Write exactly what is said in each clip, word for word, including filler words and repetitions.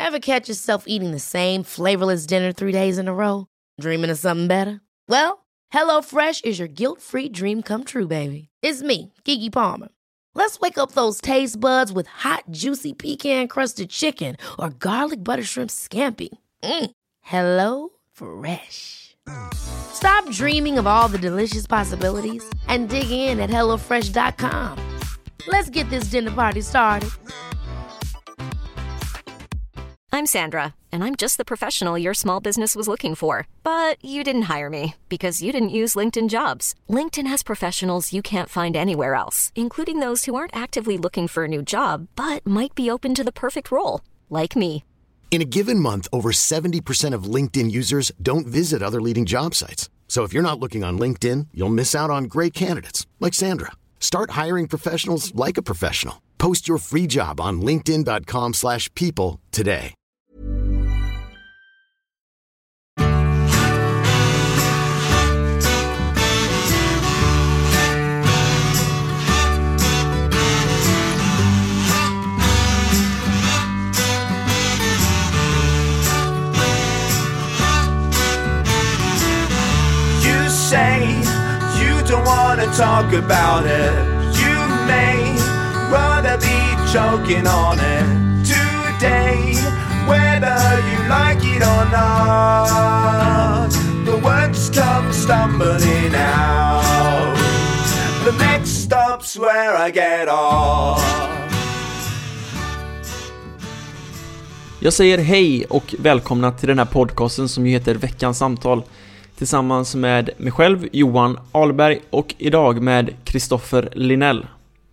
Ever catch yourself eating the same flavorless dinner three days in a row? Dreaming of something better? Well, HelloFresh is your guilt-free dream come true, baby. It's me, Keke Palmer. Let's wake up those taste buds with hot, juicy pecan-crusted chicken or garlic butter shrimp scampi. Mm. Hello Fresh. Stop dreaming of all the delicious possibilities and dig in at hello fresh dot com. Let's get this dinner party started. I'm Sandra, and I'm just the professional your small business was looking for. But you didn't hire me because you didn't use LinkedIn Jobs. LinkedIn has professionals you can't find anywhere else, including those who aren't actively looking for a new job, but might be open to the perfect role, like me. In a given month, over seventy percent of LinkedIn users don't visit other leading job sites. So if you're not looking on LinkedIn, you'll miss out on great candidates like Sandra. Start hiring professionals like a professional. Post your free job on linkedin dot com slash people today. Say you don't wanna talk about it. You may rather be choking on it today, whether you like it or not. The words come stumbling out. The next stop's where I get off. Jag säger hej och välkomna till den här podcasten som ju heter Veckans samtal. Tillsammans med mig själv, Johan Ahlberg, och idag med Kristoffer Linell.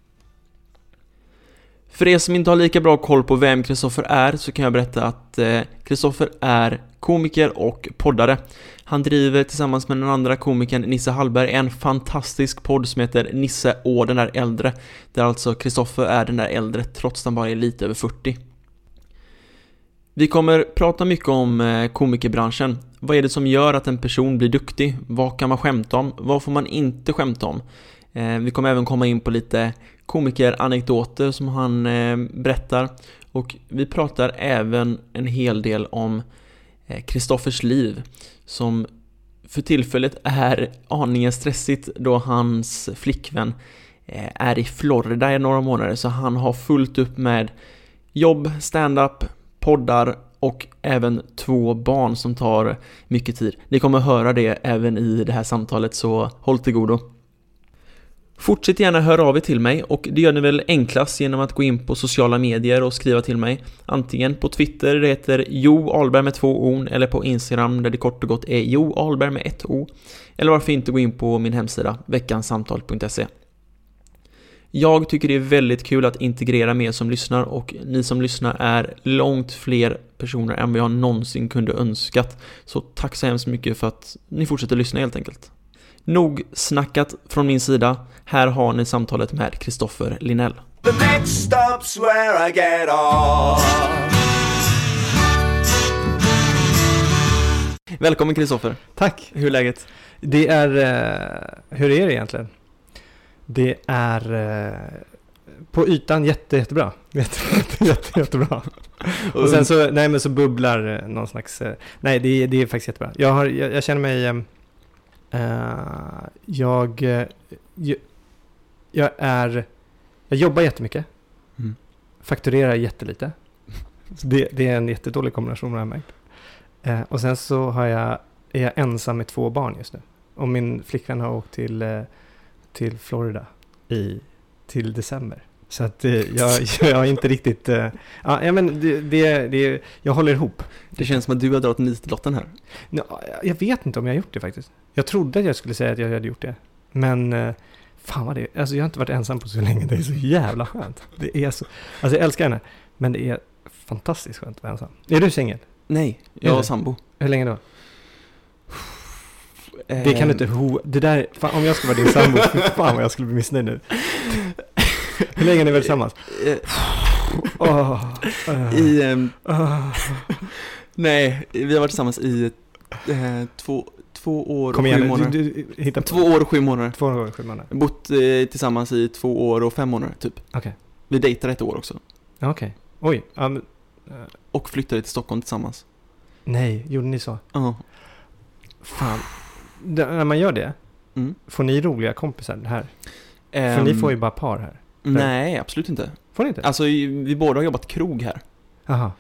För er som inte har lika bra koll på vem Kristoffer är så kan jag berätta att Kristoffer eh, är komiker och poddare. Han driver tillsammans med den andra komikern Nisse Hallberg en fantastisk podd som heter Nisse och den där äldre. Där alltså Kristoffer är den där äldre trots att han bara är lite över fyrtio. Vi kommer prata mycket om komikerbranschen. Vad är det som gör att en person blir duktig? Vad kan man skämta om? Vad får man inte skämta om? Vi kommer även komma in på lite komikeranekdoter som han berättar. Och vi pratar även en hel del om Kristoffers liv. Som för tillfället är aningen stressigt då hans flickvän är i Florida i några månader. Så han har fullt upp med jobb, stand-up, poddar och även två barn som tar mycket tid. Ni kommer höra det även i det här samtalet, så håll till godo. Fortsätt gärna höra av er till mig, och det gör ni väl enklast genom att gå in på sociala medier och skriva till mig. Antingen på Twitter, det heter Jo Ahlberg med två O, eller på Instagram där det kort och gott är Jo Ahlberg med ett O. Eller varför inte gå in på min hemsida veckansamtal punkt se. Jag tycker det är väldigt kul att integrera med er som lyssnar, och ni som lyssnar är långt fler personer än vad jag någonsin kunde önskat. Så tack så hemskt mycket för att ni fortsätter lyssna helt enkelt. Nog snackat från min sida. Här har ni samtalet med Kristoffer Linell. The next stop's where I get off. Välkommen Kristoffer. Tack. Hur är läget? Det är, uh, hur är det egentligen? Det är uh, på ytan jätte, jättebra. Jätte, jätte, jättebra. Och sen så, nej men så bubblar någon slags, uh, nej det, det är faktiskt jättebra. Jag, har, jag, jag känner mig, um, uh, jag, uh, jag, jag är, jag jobbar jättemycket. Mm. Fakturerar jättelite. Så det, det är en jättedålig kombination med mig. Uh, och sen så har jag, är jag ensam med två barn just nu. Och min flickvän har åkt till, uh, till Florida i, till december. Så att uh, jag, jag är inte riktigt... Uh, ja, men det, det, det, jag håller ihop. Det känns som att du har dragit nitlotten här. No, jag vet inte om jag har gjort det faktiskt. Jag trodde att jag skulle säga att jag hade gjort det. Men... Uh, fan vad det är. Alltså jag har inte varit ensam på så länge. Det är så jävla skönt. Det är så... Alltså jag älskar henne. Men det är fantastiskt skönt att vara ensam. Är du singel? Nej, jag har sambo. Hur länge då? Det kan du inte... Ho- det där... Fan, om jag skulle vara din sambo, fan vad jag skulle bli missnöjd nu. Hur länge är ni väl tillsammans? Oh, uh, I... Um, uh. Nej, vi har varit tillsammans i uh, två... Två år och igen, sju månader. Du, du, hittar två år och sju månader. Två år och sju månader. Bott eh, tillsammans i två år och fem månader, typ. Okej. Okay. Vi dejtar ett år också. Okej. Okay. Oj. Um, och flyttade till Stockholm tillsammans. Nej, gjorde ni så? Ja. Uh. Fan. D- när man gör det, mm. får ni roliga kompisar här? Um, För ni får ju bara par här. Nej, absolut inte. Får ni inte? Alltså, vi båda har jobbat krog här. Aha.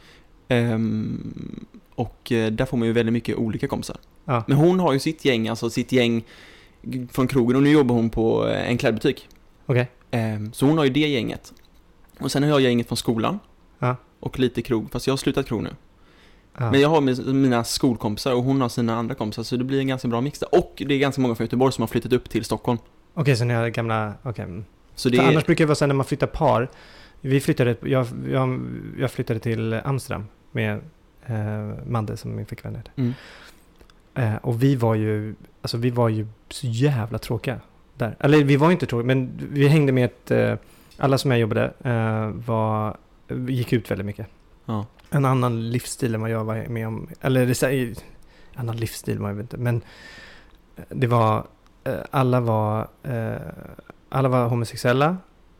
Um, och uh, där får man ju väldigt mycket olika kompisar. Ja. Men hon har ju sitt gäng, alltså sitt gäng från krogen. Och nu jobbar hon på en klädbutik. Okej. Okay. Um, så hon har ju det gänget. Och sen har jag gänget från skolan. Ja. Och lite krog, fast jag har slutat krog nu. Ja. Men jag har mina skolkompisar och hon har sina andra kompisar. Så det blir en ganska bra mix där. Och det är ganska många från Göteborg som har flyttat upp till Stockholm. Okej, okay, så ni har gamla... Okay. Så det är... är... Annars brukar det vara så när man flyttar par. Vi flyttade... Jag, jag, jag flyttade till Amsterdam med eh, Madde som min flickvän heter. Mm. Eh, och vi var ju... Alltså vi var ju så jävla tråkiga där. Eller vi var inte tråkiga, men vi hängde med ett... Eh, alla som jag jobbade eh, var... gick ut väldigt mycket. Ja. En annan livsstil än vad jag var med om. Eller det säger... Annan livsstil var jag inte. Men det var... Eh, alla var... Eh, alla var homosexuella.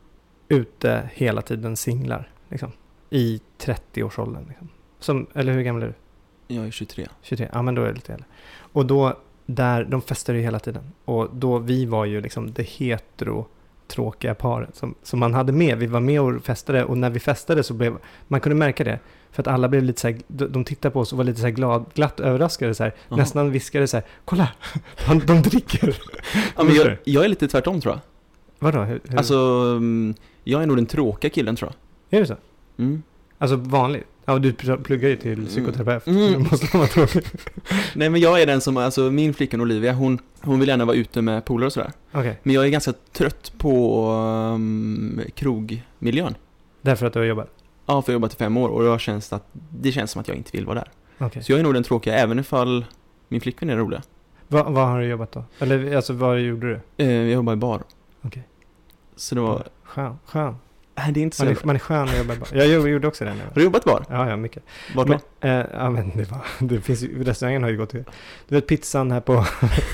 Ute hela tiden singlar. Liksom. I trettio-årsåldern. Liksom. Som, eller hur gammal är du? Jag är tjugotre. tjugotre, ja men då är det lite äldre. Och då, där, de festade ju hela tiden. Och då, vi var ju liksom det hetero tråkiga paret som, som man hade med. Vi var med och festade och när vi festade så blev, man kunde märka det. För att alla blev lite så här, de tittade på oss och var lite så här glad, glatt överraskade så här. Uh-huh. Nästan viskade så här, kolla, de, de dricker. Ja, men jag, jag är lite tvärtom tror jag. Vadå? Hur, hur? Alltså, jag är nog den tråkiga killen tror jag. Är det så? Mm. Alltså vanligt? Ja, du pluggar ju till psykoterapeut. Mm. Mm. Måste vara tråkig. Nej, men jag är den som, alltså min flickan Olivia, hon, hon vill gärna vara ute med polare och sådär. Okay. Men jag är ganska trött på um, krogmiljön. Därför att du har jobbat? Ja, för jag har jobbat i fem år och jag känns att, det känns som att jag inte vill vara där. Okay. Så jag är nog den tråkiga, även ifall min flickvän är rolig. Va, vad har du jobbat då? Eller alltså, vad gjorde du? Eh, jag jobbar i bar. Okej. Okay. Så det var... Skön, skön. Nej, det är inte så... Man är, man är skön att jobba i bar. Jag gjorde också det nu. Har du jobbat bar? Ja, ja, mycket. Vart då? Men, eh, ja, men det var... Det finns ju... Restaurangen har ju gått till... Du vet, pizzan här på...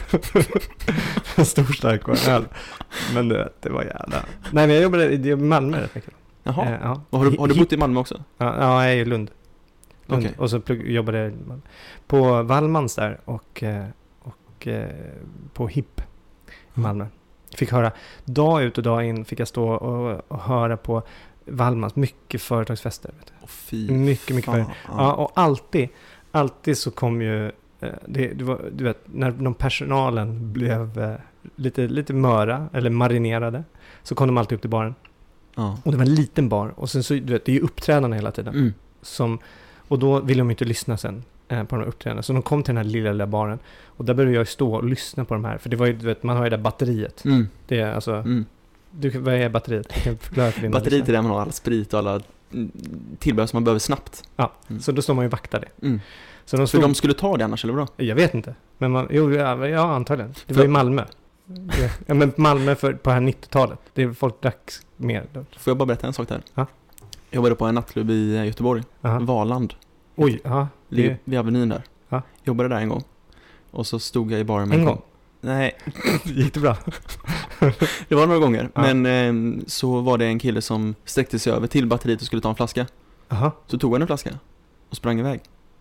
Stor stark och öl. Men det, det var jävla... Nej, men jag jobbade i Malmö rätt mycket. Jaha. Eh, ja. Och har, du, har du bott i Malmö också? Ja, ja jag är i Lund. Lund. Okay. Och så plugg, jobbade jag på Wallmans där och, och eh, på Hipp i Malmö. Fick höra, dag ut och dag in fick jag stå och, och höra på Wallmans, mycket företagsfester. Vet du. Oh, fy mycket, mycket fan. Ja, och alltid, alltid så kom ju, eh, det, det var, du vet, när de personalen blev eh, lite, lite möra eller marinerade så kom de alltid upp till baren. Ja. Och det var en liten bar. Och sen så, du vet, det är ju uppträdande hela tiden. Mm. Som, och då ville de inte lyssna sen eh, på de här uppträdandena. Så de kom till den här lilla, lilla baren. Och där började jag stå och lyssna på de här. För det var ju, du vet, man har ju det där batteriet. Mm. Det är alltså, Mm. du, vad är batteriet? Jag kan förklara för dina batteriet är där man har all sprit och alla tillbehör som man behöver snabbt. Ja, mm. så då står man ju vakta det. Mm. Så de, stod, stod, de skulle ta det annars, eller vadå? Jag vet inte. Men man, jo, ja, ja antagligen. Det för, var i Malmö. Ja, men Malmö för, på det här nittiotalet. Det är folk drack mer. Får jag bara berätta en sak där? Ja. Jag jobbade på en nattklubb i Göteborg. Aha. Valand. Oj, ja. Det... Vid Avenyn där. Ja. Jobbade där en gång. Och så stod jag i baren med en en gång? Nej. Gick det bra? Det var några gånger. Ja. Men eh, så var det en kille som sträckte sig över till batteriet och skulle ta en flaska. Aha. Så tog han en flaska och sprang iväg.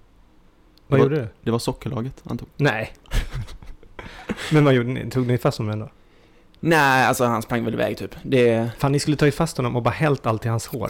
Vad det gjorde var, du? Det var sockerlaget han tog. Nej. Men vad gjorde ni? Tog ni fast honom då? Nej, alltså han sprang väl iväg typ. Det... Fan, ni skulle ta i fast honom och bara hällt allt i hans hår.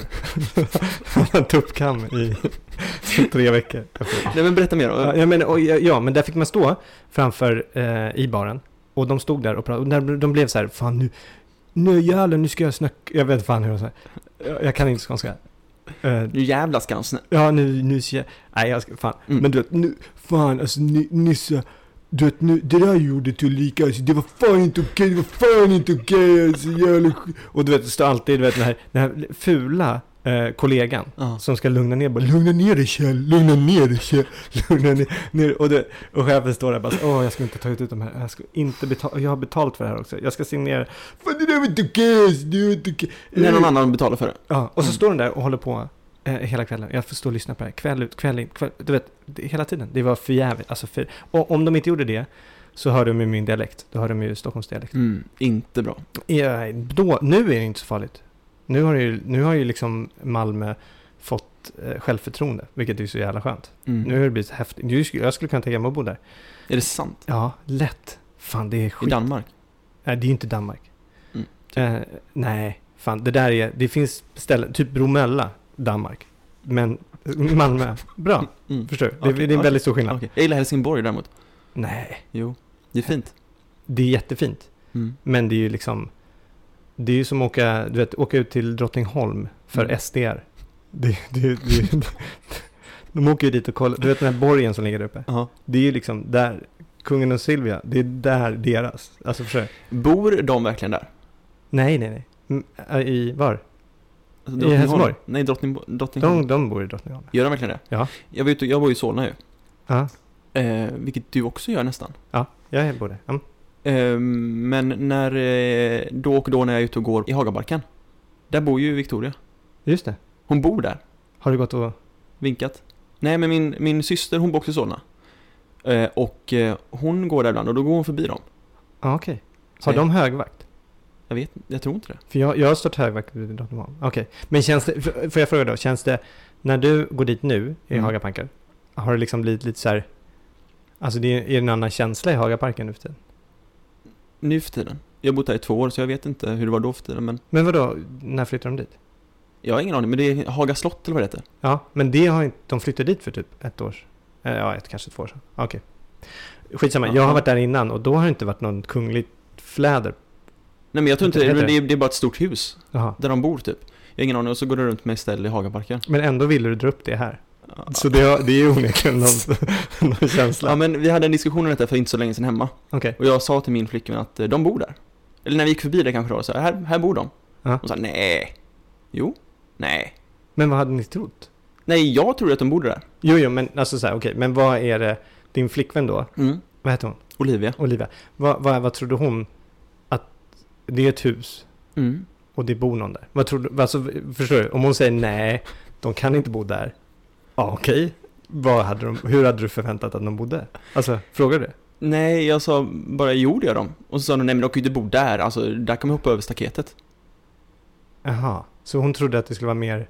Han hade tuppkam i tre veckor. Nej, men berätta mer då. Ja, jag menar, och, ja, men där fick man stå framför eh, i baren. Och de stod där och pratade. Och där, de blev så här, fan nu, nu jävlar, nu ska jag snacka. Jag vet fan hur de säger. Jag, jag kan inte skånska. Uh, nu jävla ska han snä... Ja, nu, nu ska jag... Nej, jag ska, fan. Mm. Men du vet, nu, fan, alltså, ni, Nissa, du vet, nu, det där gjorde du lika, alltså, det var fan inte okej, det var fan inte okej, alltså, jävla... Och du vet, det står alltid, du vet, den här, den här fula eh, kollegan uh. som ska lugna ner, bara, lugna ner dig, Kjell, lugna ner dig, Kjell, lugna ner, ner. Och, det, och chefen står där bara, åh, jag ska inte ta ut de här, jag ska inte betala, jag har betalt för det här också, jag ska signera, fan, det där var inte okej, det var inte okej. När någon annan betalar för det. Ja, och så mm. står den där och håller på eh, hela kvällen. Jag får stå och lyssna på det här. Kväll ut, kväll in, kväll, du vet, det, hela tiden. Det var för jävligt. Alltså för, och om de inte gjorde det så hör de ju min dialekt. Då hör de ju Stockholmsdialekt. Mm, inte bra. Ja, då, nu är det inte så farligt. Nu har ju, nu har ju liksom Malmö fått fått eh, självförtroende, vilket är så jävla skönt. Mm. Nu har det blivit häftigt. Jag skulle, jag skulle kunna tänka mig att bo där. Är det sant? Ja, lätt. Fan, det är skit. I Danmark? Nej, det är ju inte Danmark. Mm, typ. eh, nej, fan, det där är, det finns ställen, typ Bromölla, Danmark. Men Malmö, bra. Mm. Förstår du? Det, Okay, det är en okay. väldigt stor skillnad. Okay. Jag gillar Helsingborg däremot. Nej, Jo, det är fint. det är jättefint. Mm. Men det är ju liksom, det är ju som att åka, du vet, åka ut till Drottningholm för Mm. S D R. Det, det, det, de åker ju dit och kollar, du vet den här borgen som ligger där uppe. Ja. Det är ju liksom där, kungen och Silvia, det är där deras. Alltså förstår du? Bor de verkligen där? Nej, nej, nej. Mm, I var? Alltså, I Helsingborg? Nej, Drottning, Drottningholm. De, de bor i Drottningholm. Gör de verkligen det? Ja. Jag vet, jag bor i Solna ju. Ja, Eh, vilket du också gör nästan. ja, jag bor där. Mm. Eh, men när, eh, då och då när jag är ute och går i Hagaparken. Där bor ju Victoria. Just det. Hon bor där. Har du gått och... Vinkat. Nej, men min, min syster, hon bor också i Solna. Eh, och eh, hon går där ibland och då går hon förbi dem. Ja, okej. Så Har jag- de högvakt? Jag vet, jag tror inte det. För jag, jag har stått högvakt vid Drottningholm. Okej. Men känns det, för- får jag fråga då, känns det, när du går dit nu i Mm. Hagaparken, har det liksom blivit lite så här, alltså det är, är det en annan känsla i Hagaparken nu för tiden? Nu för tiden. Jag har bott där i två år så jag vet inte hur det var då för tiden. Men Men vadå, när flyttar de dit? jag har ingen aning. Men det är Haga slott eller vad det heter. Ja, men det har inte, de flyttade dit för typ ett år, eh, ja ett, kanske två år sedan. Okej. Skitsamma, jag Ja. har varit där innan och då har det inte varit någon kungligt fläder. Nej, men jag tror inte Heter det. det? Det är, det är bara ett stort hus Jaha. där de bor typ. Jag har ingen aning. Och så går det runt med ställ i Hagaparken. Men ändå ville du dra upp det här. Ja. Så det, har- det är ju onekligen någon, någon känsla. Ja, men vi hade en diskussion om detta för inte så länge sedan hemma. Okej. Och jag sa till min flickvän att eh, de bor där. Eller när vi gick förbi det kanske då, så här, här bor de. Ja. Och sa nej. Jo. Nej. Men vad hade ni trott? Nej, jag tror att de bor där. Jo, jo, men alltså så här, okej, men vad är det, din flickvän då, Mm. vad heter hon? Olivia. Olivia. Vad, vad, vad trodde hon att det är ett hus Mm. och det bor någon där? Vad tror du, alltså, förstår du? Om hon säger nej, de kan inte bo där. Ja, okej. Vad hade de, hur hade du förväntat att de bodde? Alltså, frågar du det? Nej, jag sa bara jo det gör de. Och så sa de nej men de kan ju inte bo där. Alltså där kan man hoppa över staketet. Jaha, så hon trodde att det skulle vara mer,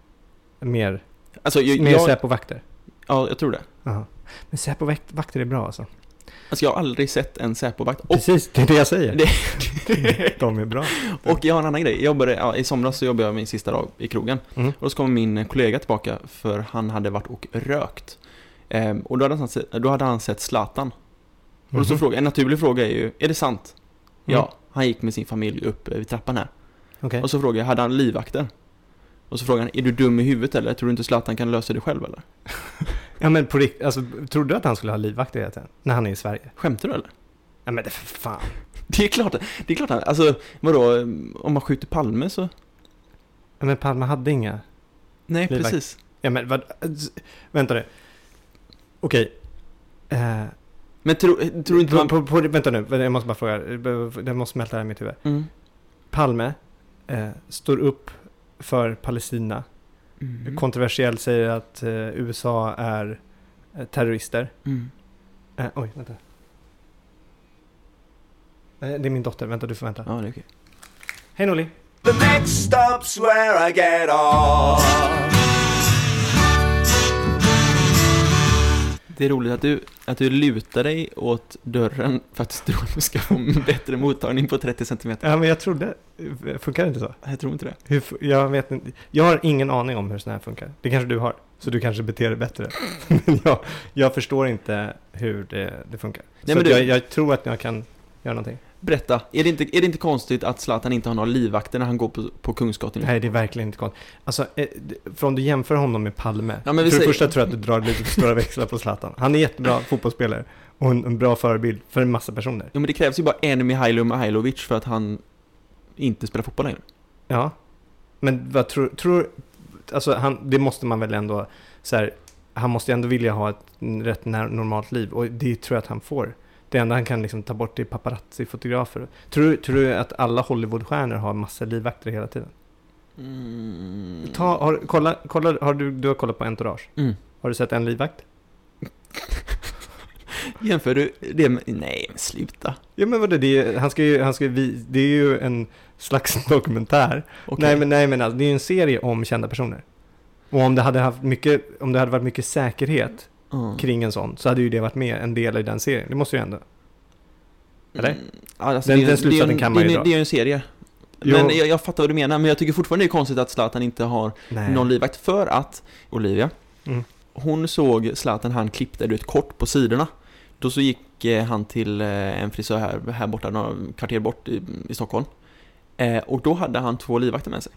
mer, Alltså jag, mer jag, Säpo-vakter? ja, jag tror det. Jaha. Men Säpo-vakter är bra alltså. Alltså jag har aldrig sett en Säpo-vakt. Och, Precis, det är det jag säger. det, De är bra. och jag har en annan grej. Jag jobbade, ja, i somras så jobbade jag min sista dag i krogen. Mm. Och då så kom min kollega tillbaka för han hade varit och rökt. Ehm, och då hade, han sett, då hade han sett Zlatan. Och då så Mhm. fråga, en naturlig fråga är ju, är det sant? Mm. Ja, han gick med sin familj upp eh, vid trappan här. Okej. Och så frågade jag, hade han livvakter? Och så frågade han, är du dum i huvudet eller? Tror du inte Zlatan kan lösa det själv eller? Ja, men på rikt, alltså, trodde du att han skulle ha livvakter hela tiden? När han är i Sverige? Skämtar du eller? Ja, men det för fan. Det är klart, det är klart han, alltså vadå, om man skjuter Palme så... Ja, men Palme hade inga. Nej, Livvakt. precis. Ja, men vad, vänta nu. Okej. Eh, Men tror tror du inte på, man... på, på, vänta nu, jag måste bara fråga. Det måste smälta här i mitt huvud. Mm. Palme eh, står upp för Palestina. Mm. Kontroversiellt säger att eh, U S A är eh, terrorister. Mm. Eh, oj, vänta. Eh, det är min dotter, vänta, du får vänta. Ja, det är okej. Hej Nolly. The next stop's where I get off. Det är roligt att du, att du lutar dig åt dörren för att du ska få en bättre mottagning på trettio centimeter. Ja, men jag trodde, funkar det inte så? Jag tror inte det. Hur, fu- jag vet inte, jag har ingen aning om hur sån här funkar. Det kanske du har, så du kanske beter dig bättre. Men jag, jag förstår inte hur det, det funkar. Nej, så men du- jag, jag tror att jag kan göra någonting. Berätta, är det inte, är det inte konstigt att Zlatan inte har några livvakter när han går på, på Kungsgatan? Nej, det är verkligen inte konstigt. Alltså, eh, det- från du jämför honom med Palme. Ja, men vi för det säger- första tror jag att du drar lite för stora växlar på Zlatan. Han är jättebra fotbollsspelare och en, en bra förebild för en massa personer. Ja, men det krävs ju bara en Mihailo Mihailovic för att han inte spelar fotboll längre. Ja. Men vad tror, tror alltså han, det måste man väl ändå så här, han måste ju ändå vilja ha ett rätt när, normalt liv och det tror jag att han får. Det enda han kan liksom ta bort är paparazzi-fotografer. Tror, du- tror du att alla Hollywoodstjärnor har massa livvakter hela tiden? Mm. Ta, har, kolla, kolla, har du, du har kollat på Entourage? Mm. Har du sett en livvakt? Jämför du det med... Nej, men sluta. Ja, men vadå, det är, han ska ju, han ska ju, vi- det är ju en slags dokumentär. Okej. Nej, men, nej, men alltså, det är ju en serie om kända personer. Och om det hade haft mycket, om det hade varit mycket säkerhet Mm. kring en sån, så hade ju det varit med en del i den serien. Det måste ju ändå. Eller? Mm. Ja, alltså, Den- det, är- den slutsatsen det, är en- kan man ju det, är- dra. det är ju en serie. Jo. Men jag, jag fattar vad du menar, men jag tycker fortfarande det är konstigt att Zlatan inte har Nej. någon livvakt. För att Olivia, Mm. hon såg Zlatan, han klippte du ett kort på sidorna. Då så gick eh, han till eh, en frisör här, här borta, några kvarter bort i, i Stockholm. Eh, och då hade han två livvakter med sig.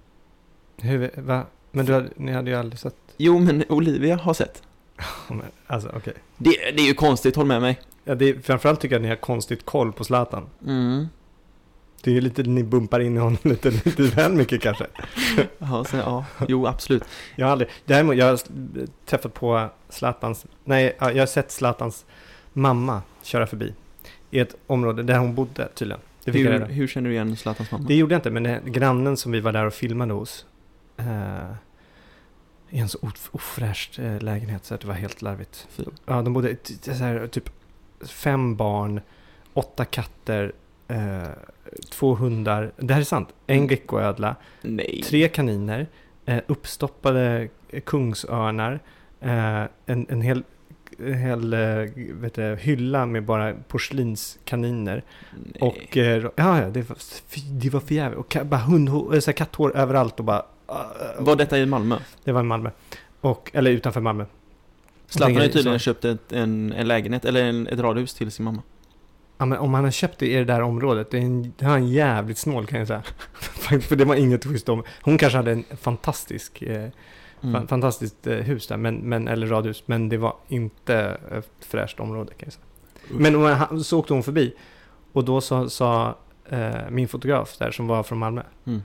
Hur, va? Men du hade, ni hade ju aldrig sett... Jo, men Olivia har sett. Men, alltså, okej. Okay. Det, det är ju konstigt, håll med mig. Ja, det är, framförallt tycker jag att ni har konstigt koll på Zlatan. Mm. Det är ju lite, ni bumpar in i honom lite, lite väl mycket kanske. Ja, så, ja, jo, absolut. Jag har aldrig, däremot, jag har träffat på Zlatans, nej, ja, jag har sett Zlatans mamma köra förbi i ett område där hon bodde tydligen. Det fick jag Hur, reda. hur känner du igen Zlatans mamma? Det gjorde jag inte, men det, grannen som vi var där och filmade hos eh, i en så of, ofräscht eh, lägenhet så att det var helt larvigt. Fy. Ja, de bodde t- så här, typ fem barn, åtta katter, eh, två hundar. Det här är sant. En Mm. geckoödla, Nej. tre kaniner, eh, uppstoppade kungsörnar, eh, en, en hel, en hel eh, vet du, hylla med bara porslinskaniner. Nej. Och eh, ja, ja, det var, det var för jävligt. Och ka, bara hundhår, så här, katthår överallt och bara... Uh, Var detta i Malmö? det var i Malmö. Och, eller utanför Malmö. Zlatan har ju tydligen så- köpt ett, en, en lägenhet, eller en, ett radhus till sin mamma. Ja, men om han har köpt det i det där området, det är en, det är en jävligt snål kan jag säga. För det var inget schysst om. Hon kanske hade en fantastisk, eh, Mm. fa- fantastiskt eh, hus där, men, men, eller radhus, men det var inte ett fräscht område kan jag säga. Men och han, så åkte hon förbi och då sa, sa eh, min fotograf där som var från Malmö, Mm.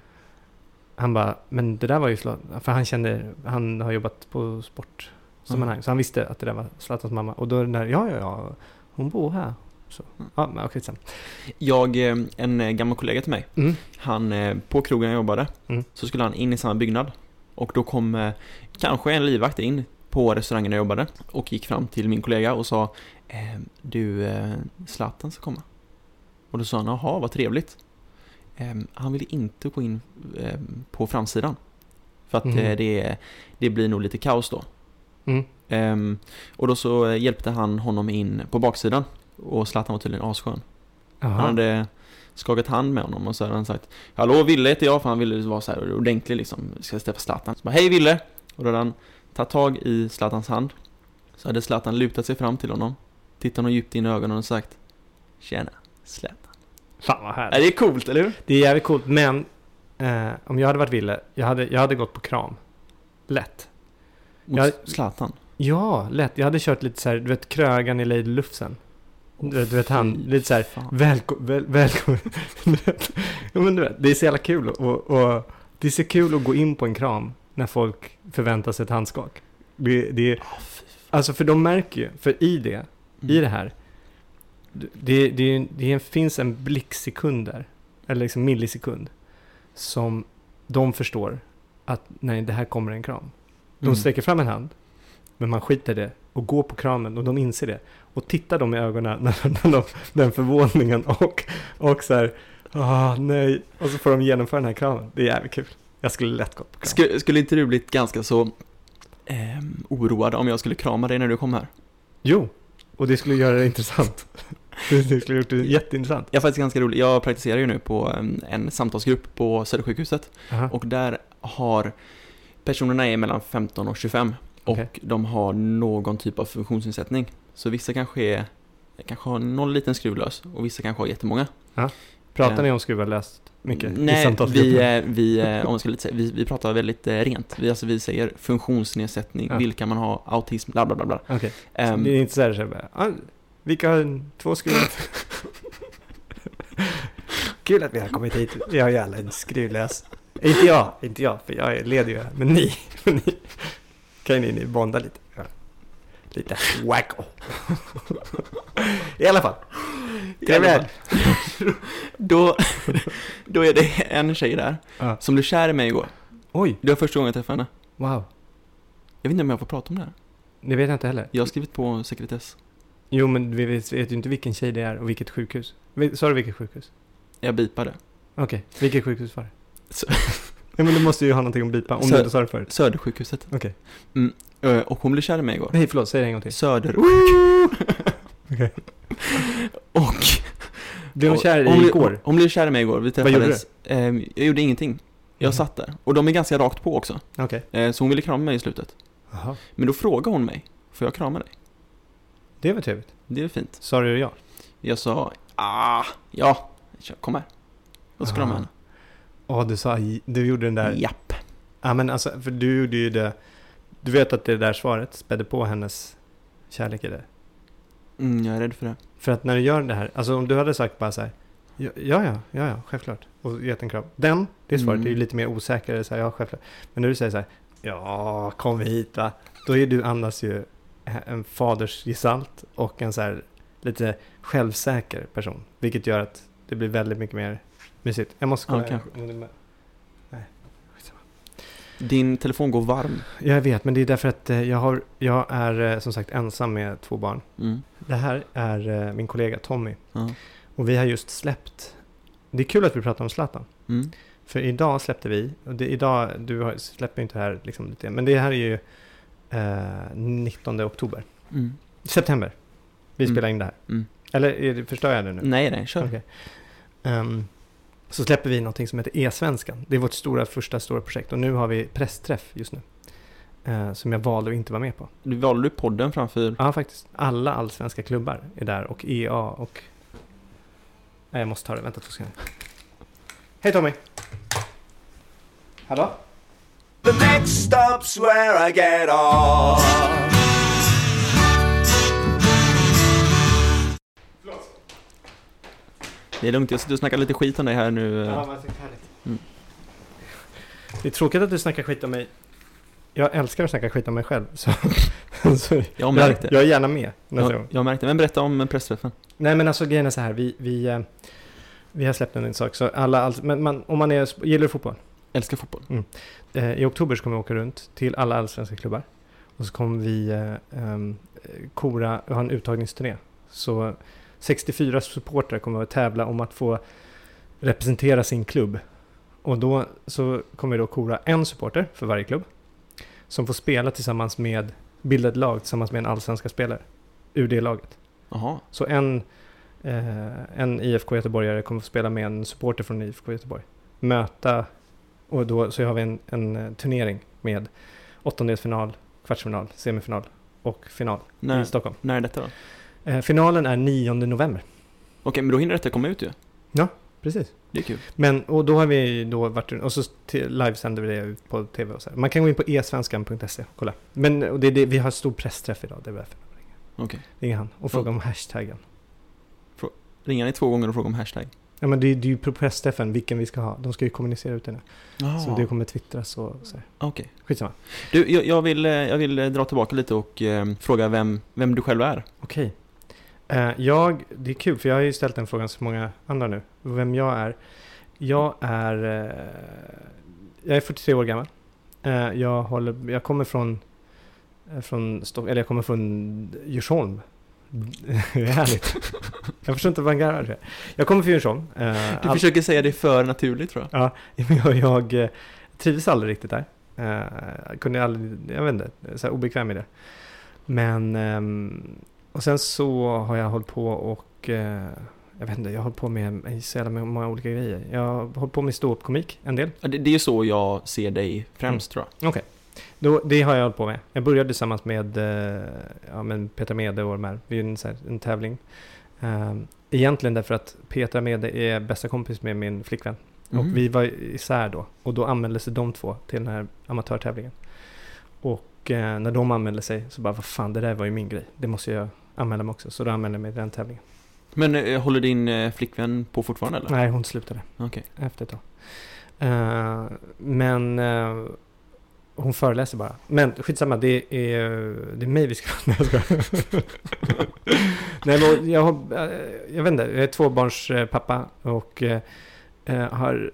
han bara, men det där var ju Zlatan, för han kände, han har jobbat på sportsammanhang, Mm. så han visste att det där var Zlatans mamma. Och då är den där, ja, ja, ja, hon bor här. Så, Mm. ja, men okej, sen. Jag, eh, en eh, gammal kollega till mig, Mm. han eh, på krogen jag jobbade, Mm. så skulle han in i samma byggnad. Och då kom eh, kanske en livvakt in på restaurangen jag jobbade och gick fram till min kollega och sa eh, du, eh, Zlatan ska komma. Och då sa han, jaha, vad trevligt. Eh, han ville inte gå in eh, på framsidan. För att Mhm. eh, det, det blir nog lite kaos då. Mm. Ehm, och då så eh, hjälpte han honom in på baksidan. Och Zlatan var tydligen asskön. Han Jaha. hade skakat hand med honom och så hade han sagt, hallå Ville heter jag, för han ville vara så här ordentlig liksom, ska jag träffa Zlatan. Så bara, hej Ville! Och då hade han tagit tag i Zlatans hand. Så hade Zlatan lutat sig fram till honom, tittat honom djupt in i ögonen och sagt, tjena Zlatan. Fan vad härligt. Är det är coolt, eller hur? Det är jävligt coolt, men eh, om jag hade varit Ville, jag hade, jag hade gått på kram. Lätt. Mot Jag- Zlatan. Ja, lätt. Jag hade kört lite så här, du vet, Krögan i Lady Lufsen. Du, vet- du vet han, Fy lite så här, fan. välko, väl, välkommen. Du vet, ja, men du vet, det är så jävla kul och, och det är så kul att gå in på en kram när folk förväntar sig ett handskak. Det, det är, Ah, fy fan. alltså för de märker ju, för i det, i Mm. det här, det, det, det finns en blicksekund där, eller liksom millisekund, som de förstår att nej, det här kommer en kram. De Mm. sträcker fram en hand, men man skiter i det och går på kramen och de inser det. Och tittar dem i ögonen när, när de, den förvåningen och, och så här, ah nej, och så får de genomföra den här kramen. Det är jävligt kul. Jag skulle lätt gå på kram. Skulle, skulle inte du blivit ganska så ehm, oroad om jag skulle krama dig när du kom här? Jo, och det skulle göra det intressant. Det skulle gjort det jätteintressant. Jag är faktiskt ganska rolig. Jag praktiserar ju nu på en, en samtalsgrupp på Södersjukhuset. Aha. Och där har personerna är mellan femton och tjugofem. Okej. Och de har någon typ av funktionsnedsättning. Så vissa kanske är kanske har någon liten skruvlös och vissa kanske har jättemånga. Pratar Ja. ni om skruva läst mycket i Nej, samtalsgruppen? vi, eh, vi, eh, om jag ska lite säga, vi, vi pratar väldigt eh, rent. Vi, alltså, vi säger funktionsnedsättning, Ja. vilka man har, autism, bla bla bla. bla. Okej, Ehm, det är inte så här, så här bara, ah, vilka har två skruvar? Kul att vi har kommit hit. Jag har ju alla en skruvlös. Inte jag, inte jag, för jag är ledig ju här. Men ni, ni kan ni, ni bonda lite. Ja. Lite wacko. I alla fall. I alla Trevligt. fall. då, då är det en tjej där Ja. som blev kär i mig igår. Oj, Det var första gången jag träffade henne. wow. Jag vet inte om jag får prata om det här. Det vet jag inte heller. Jag har skrivit på sekretess. Jo, men vi vet, vet ju inte vilken tjej det är och vilket sjukhus. Vet- Sa du vilket sjukhus? Jag bipade. Okej, vilket sjukhus var det? Ja, men du måste ju ha någonting att bipa om Sö- du inte sa det förut. Södersjukhuset. Okej. Mm. ö, Och hon blev kär i mig igår. Nej, förlåt, säg det en gång till. Södersjukhuset. Okej. Och Blev hon kär hon, i blev- igår? Hon blev kär i mig igår. Vi Vad gjorde träffades. Ehm, jag gjorde ingenting. Jag Mhm. satt där. Och de är ganska rakt på också. Okej. Eh, Så hon ville krama mig i slutet. Jaha. Men då frågade hon mig, får jag krama dig? Det var trevligt. Det är fint. Sa du ja? Jag sa, ah, ja, kom här. Och så kramade jag henne. Ja, du sa, du gjorde den där. Japp. Ja, men alltså, för du gjorde ju det. Du vet att det där svaret spädde på hennes kärlek i det. Mm, jag är rädd för det. För att när du gör det här, alltså om du hade sagt bara så här, ja, ja, ja, ja, ja självklart. Och gett en kram. Den, det svaret Mm. är ju lite mer osäkrare, så här, ja, självklart. Men när du säger så här, ja, kom hit va. Då är du andas ju en fadersgestalt och en så här lite självsäker person. Vilket gör att det blir väldigt mycket mer mysigt. Jag måste kolla. Ja, kanske. om det är med- Nej, skitsamma. Din telefon går varm. Jag vet, men det är därför att eh, jag, har, jag är eh, som sagt ensam med två barn. Mm. Det här är eh, min kollega Tommy. Ja. Och vi har just släppt. Det är kul att vi pratar om Zlatan. Mm. För idag släppte vi. Och det, idag, du har, släpper inte det här liksom lite. Men det här är ju eh, nittonde oktober. Mm. September. Vi Mm. spelar in det här. Mm. Eller är det, förstör jag det nu? Nej, nej, kör. Okej. Ehm, så släpper vi någonting som heter E-svenskan. Det är vårt stora, första stora projekt. Och nu har vi pressträff just nu. Eh, som jag valde att inte vara med på. Du valde du podden framför... Ja, faktiskt. Alla allsvenska klubbar är där. Och E A och... Nej, jag måste ta det. Vänta två sekunder. Hej Tommy! Hallå? The next stop's where I get off. Det är lugnt, jag sitter och snackar lite skit om dig här nu. Ja, men det är härligt. Mm. Det är tråkigt att du snackar skit om mig. Jag älskar att snacka skit om mig själv. Så, så Jag märkte. jag, jag är gärna med nästa Jag, gång. jag märkte, men berätta om pressträffen. Nej, men alltså grejen är så här. Vi, vi, eh, vi har släppt en sak. Så alla, all, men man, om man är, gillar du fotboll? Älskar fotboll. Eh, I oktober så kommer vi åka runt till alla allsvenska klubbar. Och så kommer vi eh, um, kora och ha en uttagningsturné. Så sextiofyra supportrar kommer att tävla om att få representera sin klubb. Och då så kommer vi då kora en supporter för varje klubb. Som får spela tillsammans med, bilda ett lag tillsammans med en allsvenska spelare. Ur det laget. Jaha. Så en, eh, en I F K Göteborgare kommer få spela med en supporter från I F K Göteborg. Möta, och då så har vi en, en eh, turnering med åttondelsfinal, kvartsfinal, semifinal och final När, i Stockholm. när är detta då? Eh, finalen är nionde november. Okej, men då hinner detta komma ut ju. Precis. Det är kul. Men, och då har vi då varit, och så till, livesänder vi det ut på tv och så här. Man kan gå in på e svenskan punkt se och kolla. Men och det, det, vi har stor pressträff idag, det är därför. Okej. Ringa han och fråga om hashtaggen. Ringa ni två gånger och fråga om hashtag. Ja, men det, det är ju på pressträffen vilken vi ska ha. De ska ju kommunicera ut det nu. Jaha. Så det kommer twittras och så här. Okej. Skitsamma. Du, jag, jag, vill, eh, jag vill eh, dra tillbaka lite och eh, fråga vem, vem du själv är. Okej. Eh, jag, det är kul för jag har ju ställt den frågan så många andra nu. Vem jag är. Jag är, eh, jag är fyrtiotre år gammal. Eh, jag, håller, jag kommer från, eh, från Stock, eller jag kommer från Djursholm. Det är härligt. Jag förstår inte vad en garage är. Jag kommer från Djursholm. Eh, Du all- försöker säga det för naturligt, tror jag. Ja, men jag, jag eh, trivs aldrig riktigt där. Eh, kunde aldrig, jag vet inte, så här obekväm i det. Men, ehm, och sen så har jag hållit på och, eh, jag vet inte, jag har hållit på med så jävla många olika grejer. Jag har hållit på med ståuppkomik en del. Ja, Det, det är ju så jag ser dig främst, tror jag. Okej. Då, det har jag hållit på med. Jag började tillsammans med, eh, ja, men Petra Mede och de här. Vi är en, så här, en tävling. Um, egentligen därför att Petra Mede är bästa kompis med min flickvän. Mhm. Och vi var isär då. Och då anmälde sig de två till den här amatörtävlingen. Och eh, när de anmälde sig så bara, vad fan, det där var ju min grej. Det måste jag anmäla mig också. Så då anmälde jag mig till den tävlingen. Men eh, håller din eh, flickvän på fortfarande, eller? Nej, hon slutade Okej. efter ett tag. Uh, men uh, hon föreläser bara. Men skitsamma, det är, det är mig vi ska... Nej, jag ska. Nej, men jag har, jag vet inte, jag är tvåbarns pappa och uh, har,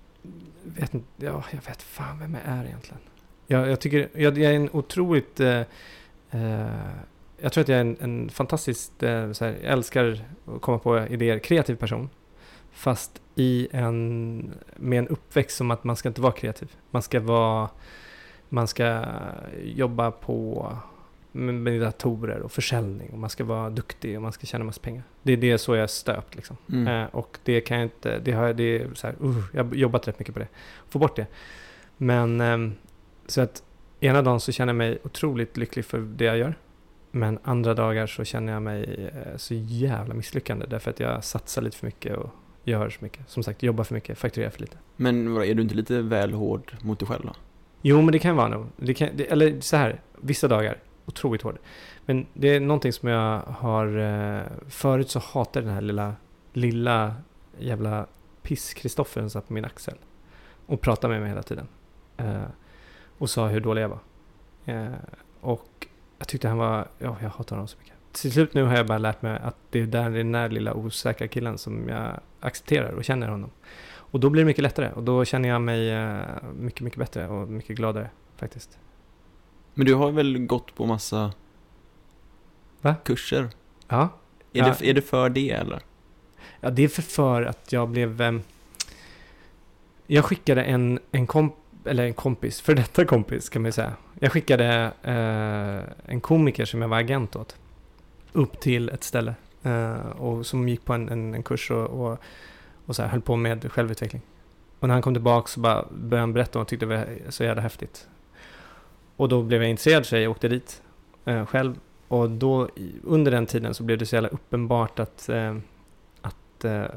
vet inte, ja, jag vet fan vem jag är egentligen. Jag, jag tycker, jag, jag är en otroligt, uh, uh, jag tror att jag är en, en fantastiskt, uh, så här, jag älskar att komma på idéer, kreativ person. Fast i en, med en uppväxt som att man ska inte vara kreativ. Man ska vara, man ska jobba på med datorer och försäljning. Och man ska vara duktig och man ska tjäna massa pengar. Det är det så jag är stöpt liksom. Mm. Eh, och det kan jag inte, det har jag, det är så här, uh, jag har jobbat rätt mycket på det. Få bort det. Men eh, så att ena dagen så känner jag mig otroligt lycklig för det jag gör. Men andra dagar så känner jag mig eh, så jävla misslyckande. Därför att jag satsar lite för mycket och gör så mycket. Som sagt, jobbar för mycket, fakturerar för lite. Men vad, är du inte lite väl hård mot dig själv då? Jo, men det kan vara nog. Det kan, det, eller så här, vissa dagar, otroligt hård. Men det är någonting som jag har... Eh, förut så hatar den här lilla, lilla jävla piss-Kristoffer som satt på min axel. Och pratade med mig hela tiden. Eh, och sa hur dålig jag var. Eh, och jag tyckte han var... Ja, jag hatar honom så mycket. Till slut nu har jag bara lärt mig att det är där den där lilla osäkra killen som jag accepterar och känner honom. Och då blir det mycket lättare. Och då känner jag mig uh, mycket, mycket bättre och mycket gladare faktiskt. Men du har väl gått på massa Va? kurser? Ja. Är, ja. Det, är det för det eller? Ja, det är för, för att jag blev... Um, jag skickade en, en, komp, eller en kompis, för detta kompis kan man säga. Jag skickade uh, en komiker som jag var agent åt upp till ett ställe. Uh, och som gick på en, en, en kurs och... och Och så här, höll på med självutveckling. Och när han kom tillbaka så bara började han berätta och tyckte det var så jävla häftigt. Och då blev jag intresserad så jag åkte dit eh, själv. Och då under den tiden så blev det så jävla uppenbart att, eh, att eh,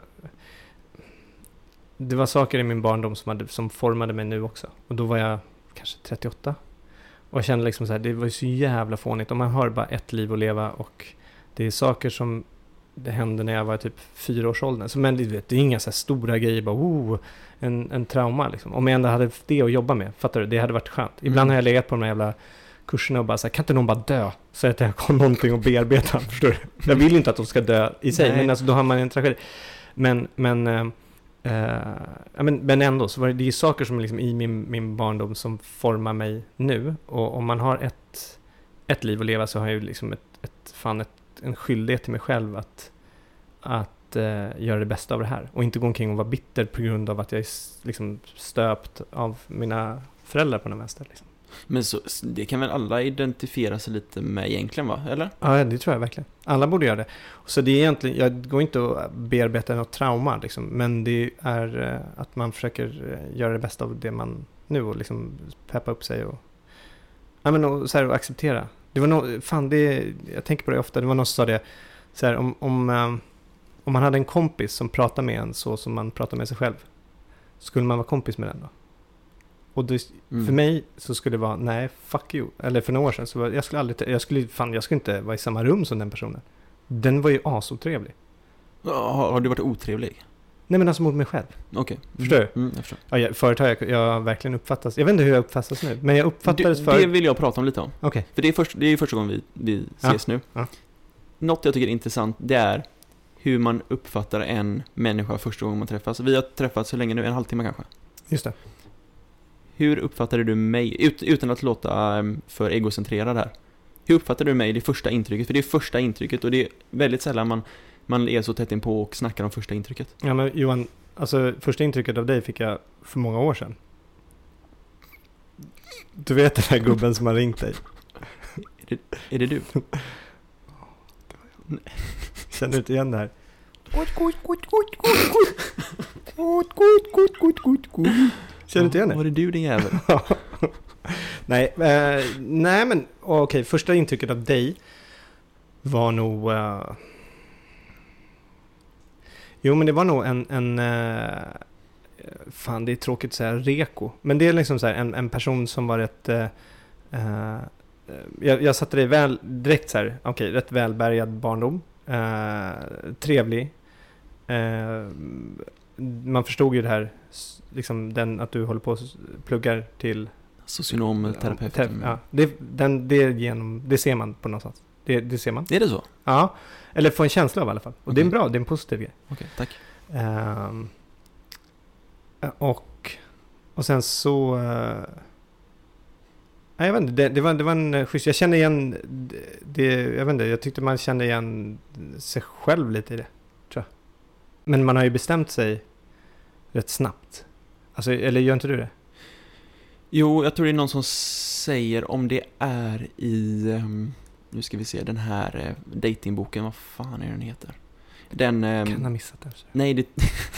det var saker i min barndom som, hade, som formade mig nu också. Och då var jag kanske trettioåtta. Och jag kände liksom så här, det var så jävla fånigt. Om man har bara ett liv att leva och det är saker som det hände när jag var typ fyra års ålder. Så, men det, vet, det är inga så här stora grejer. Bara, oh, en, en trauma liksom. Om jag ändå hade det att jobba med. Fattar du? Det hade varit skönt. Ibland mm. har jag legat på de här jävla kurserna och bara så här, kan inte någon bara dö? Så att jag har någonting att bearbeta. Förstår du? Jag vill inte att de ska dö i sig. Nej. Men alltså, då har man en tragedi. Men, men, äh, äh, men, men ändå. Så var det, det är saker som är liksom i min, min barndom som formar mig nu. Och om man har ett, ett liv att leva så har jag ju liksom ett, ett, fan ett en skyldighet till mig själv att, att uh, göra det bästa av det här. Och inte gå omkring och vara bitter på grund av att jag är liksom stöpt av mina föräldrar på något vänster. Liksom. Men så, det kan väl alla identifiera sig lite med egentligen, va? Eller? Ja, det tror jag verkligen. Alla borde göra det. Så det är egentligen, jag går inte att bearbeta något trauma, liksom, men det är uh, att man försöker uh, göra det bästa av det man nu och liksom peppa upp sig och, ja, men, och, så här, och acceptera. Det var no, fan det, jag tänker på det ofta, det var någon som sa det så här, om, om, um, om man hade en kompis som pratar med en så som man pratar med sig själv, skulle man vara kompis med den då? Och det, mm. för mig så skulle det vara, nej, fuck you. Eller för några år sedan så var, jag skulle aldrig, jag skulle, fan, jag skulle inte vara i samma rum som den personen. Den var ju asotrevlig. Har, har du varit otrevlig? Nej, men alltså mot mig själv. Okej. Okay. Mm. Förstår du? Mm, jag förstår. Ja, jag, förut har jag, jag verkligen uppfattats. Jag vet inte hur jag uppfattas nu, men jag uppfattades det, för... Det vill jag prata om lite om. Okej. Okay. För det är, först, det är första gången vi, vi ses ja. nu. Ja. Något jag tycker är intressant, det är hur man uppfattar en människa första gången man träffas. Vi har träffats så länge nu, en halvtimme kanske. Just det. Hur uppfattade du mig, ut, utan att låta för egocentrerad här, hur uppfattade du mig, det första intrycket? För det är första intrycket och det är väldigt sällan man, man är så tätt in på och snackar om första intrycket. Ja, men Johan, alltså första intrycket av dig fick jag för många år sedan. Du vet den här gubben som har ringt dig. Är det, är det du? Känner du inte igen det här? Känner du inte igen det? Var det du, din jävel? nej, eh, nej men okej, okay, första intrycket av dig var nog... Uh, jo, men det var nog en... en uh, fan, det är tråkigt att säga reko. Men det är liksom så här, en, en person som var rätt... Uh, uh, jag, jag satte dig väl direkt så här, okej, okay, rätt välbärgad barndom. Uh, trevlig. Uh, man förstod ju det här, liksom den, att du håller på och pluggar till... Socionom, terapeut. Ja, ja, det, den, det, genom, det ser man på någonstans. Det, det ser man. Är det så? Ja, eller få en känsla av i alla fall. Och okay. Det är en bra, det är en positiv grej. Okej, okay, tack. Um, och, och sen så... Uh, nej, jag vet inte, det, det, var, det var en schysst... Jag kände igen... Det, jag vet inte, jag tyckte man kände igen sig själv lite i det, tror jag. Men man har ju bestämt sig rätt snabbt. Alltså, eller gör inte du det? Jo, jag tror det är någon som säger om det är i... Um, nu ska vi se, den här uh, datingboken. Vad fan är den heter? Den... Um, kan ha missat det. Nej, det...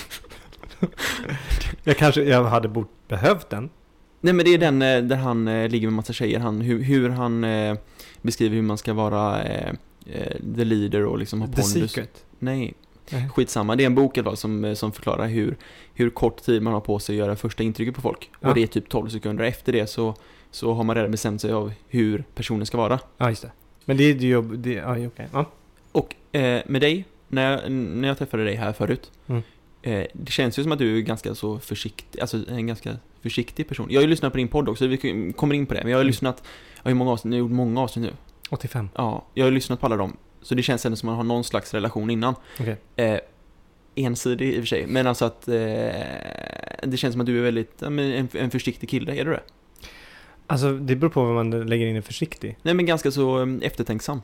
jag kanske jag hade bort behövt den. Nej, men det är den uh, där han uh, ligger med massa tjejer. Han, hur, hur han uh, beskriver hur man ska vara uh, uh, the leader och liksom ha The pondus. Secret? Nej. Nej. Skitsamma, det är en bok då, som, som förklarar hur, hur kort tid man har på sig att göra första intrycket på folk. Ja. Och det är typ tolv sekunder. Efter det så, så har man redan bestämt sig av hur personen ska vara. Ja, just det. Men det är ju jobb... Det, ja, okej. Okay. Ja. Och eh, med dig, när jag, när jag träffade dig här förut, mm. eh, det känns ju som att du är ganska så försiktig, alltså en ganska försiktig person. Jag har ju lyssnat på din podd också, vi kommer in på det. Men jag har mm. lyssnat, jag har ju många avsnitt, jag har gjort många avsnitt nu. åttiofem. Ja, jag har lyssnat på alla dem. Så det känns ändå som att man har någon slags relation innan. Okej. Okay. Eh, ensidig i och för sig, men alltså att eh, det känns som att du är väldigt en, en försiktig kille, är du det? Alltså det beror på vad man lägger in i försiktig. Nej, men ganska så um, eftertänksam.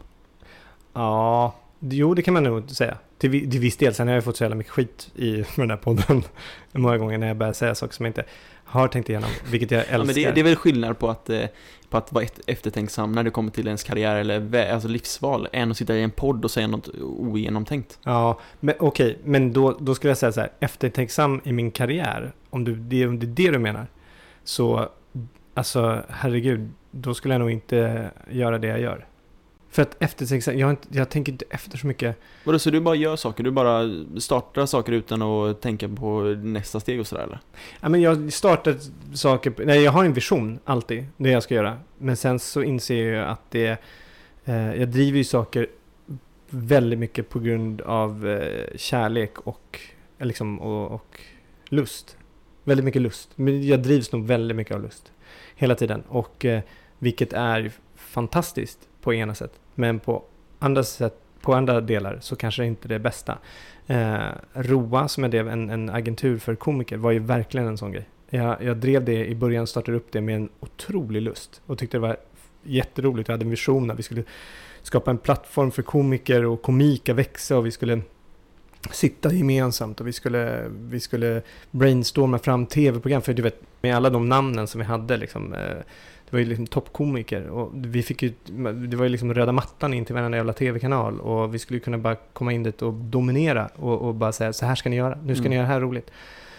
Ja, jo det kan man nog säga. Till, till viss del, sen har jag fått så jävla mycket skit i med den här podden många gånger när jag börjar säga saker som jag inte har tänkt igenom, vilket jag älskar. Ja, men det, det är väl skillnad på att, eh, på att vara eftertänksam när det kommer till ens karriär eller vä- alltså livsval, än att sitta i en podd och säga något ogenomtänkt. Ja, men okej, okay, men då, då skulle jag säga så här, eftertänksam i min karriär, om, du, det, om det är det du menar, så alltså herregud, då skulle jag nog inte göra det jag gör. För att eftertänksam, jag, jag tänker inte efter så mycket. Vadå, så du bara gör saker, du bara startar saker utan att tänka på nästa steg och sådär, eller? Ja, men jag startar saker, nej jag har en vision alltid, det jag ska göra. Men sen så inser jag att det, eh, jag driver ju saker väldigt mycket på grund av eh, kärlek och, liksom, och, och lust. Väldigt mycket lust. Men jag drivs nog väldigt mycket av lust hela tiden. Och eh, vilket är fantastiskt på ena sätt. Men på andra sätt, på andra delar så kanske det inte är det bästa. Eh, Roa, som är det, en, en agentur för komiker, var ju verkligen en sån grej. Jag, jag drev det i början, startade upp det med en otrolig lust. Och tyckte det var jätteroligt. Jag hade en vision att vi skulle skapa en plattform för komiker och komika växa. Och vi skulle sitta gemensamt och vi skulle, vi skulle brainstorma fram tv-program. För du vet, med alla de namnen som vi hade liksom... Eh, det var ju liksom toppkomiker och vi fick ju, det var ju liksom röda mattan in till varenda jävla tv-kanal och vi skulle kunna bara komma in dit och dominera och, och bara säga så här ska ni göra, nu ska mm. ni göra det här roligt.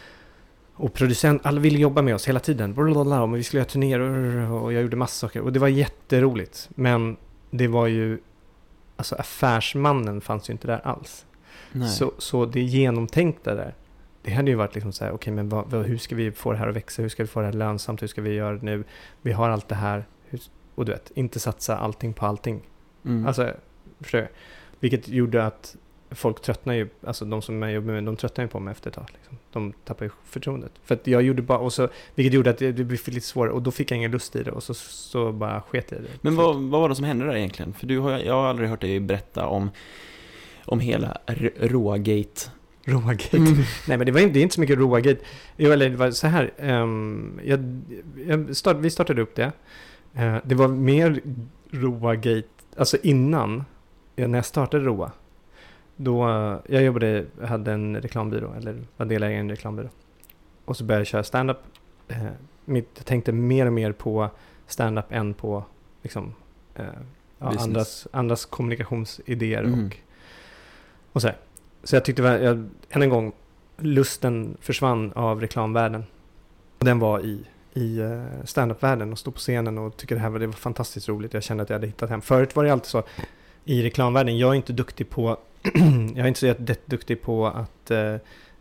Och producent, alla ville jobba med oss hela tiden, blablabla, och vi skulle göra turnéer och jag gjorde massa saker och det var jätteroligt, men det var ju, alltså affärsmannen fanns ju inte där alls. Nej. Så, så det genomtänkta där, det hade ju varit liksom så här, okej, okay, men vad, vad, hur ska vi få det här att växa? Hur ska vi få det här lönsamt? Hur ska vi göra det nu? Vi har allt det här. Hur, och du vet, inte satsa allting på allting. Mm. Alltså, förstår jag? Vilket gjorde att folk tröttnar ju, alltså de som jag jobbar med, de tröttnar ju på mig efter ett tag. Liksom. De tappar ju förtroendet. För att jag gjorde bara, och så, vilket gjorde att det, det blev lite svårare. Och då fick jag ingen lust i det. Och så, så bara sket jag i det. Men vad, vad var det som hände där egentligen? För du har, jag har aldrig hört dig berätta om, om hela R- Roagate. Roagate. Mm. Nej, men det var inte, det är inte så mycket Roagate. Jo, eller det var så här. Um, jag, jag start, vi startade upp det. Uh, det var mer Roagate. Alltså innan, när jag startade Roa. Då, uh, jag jobbade, hade en reklambyrå. Eller var delägare i en reklambyrå. Och så började jag köra stand-up. Uh, mitt, jag tänkte mer och mer på stand-up än på liksom, uh, ja, andras, andras kommunikationsidéer. Mm. Och, och så här. Så jag tyckte, jag, än en gång, lusten försvann av reklamvärlden. Och den var i, i stand-up-världen och stod på scenen och tyckte det här var, det var fantastiskt roligt. Jag kände att jag hade hittat hem. Förut var det alltid så, i reklamvärlden, jag är inte duktig på, jag är inte så jätteduktig på att eh,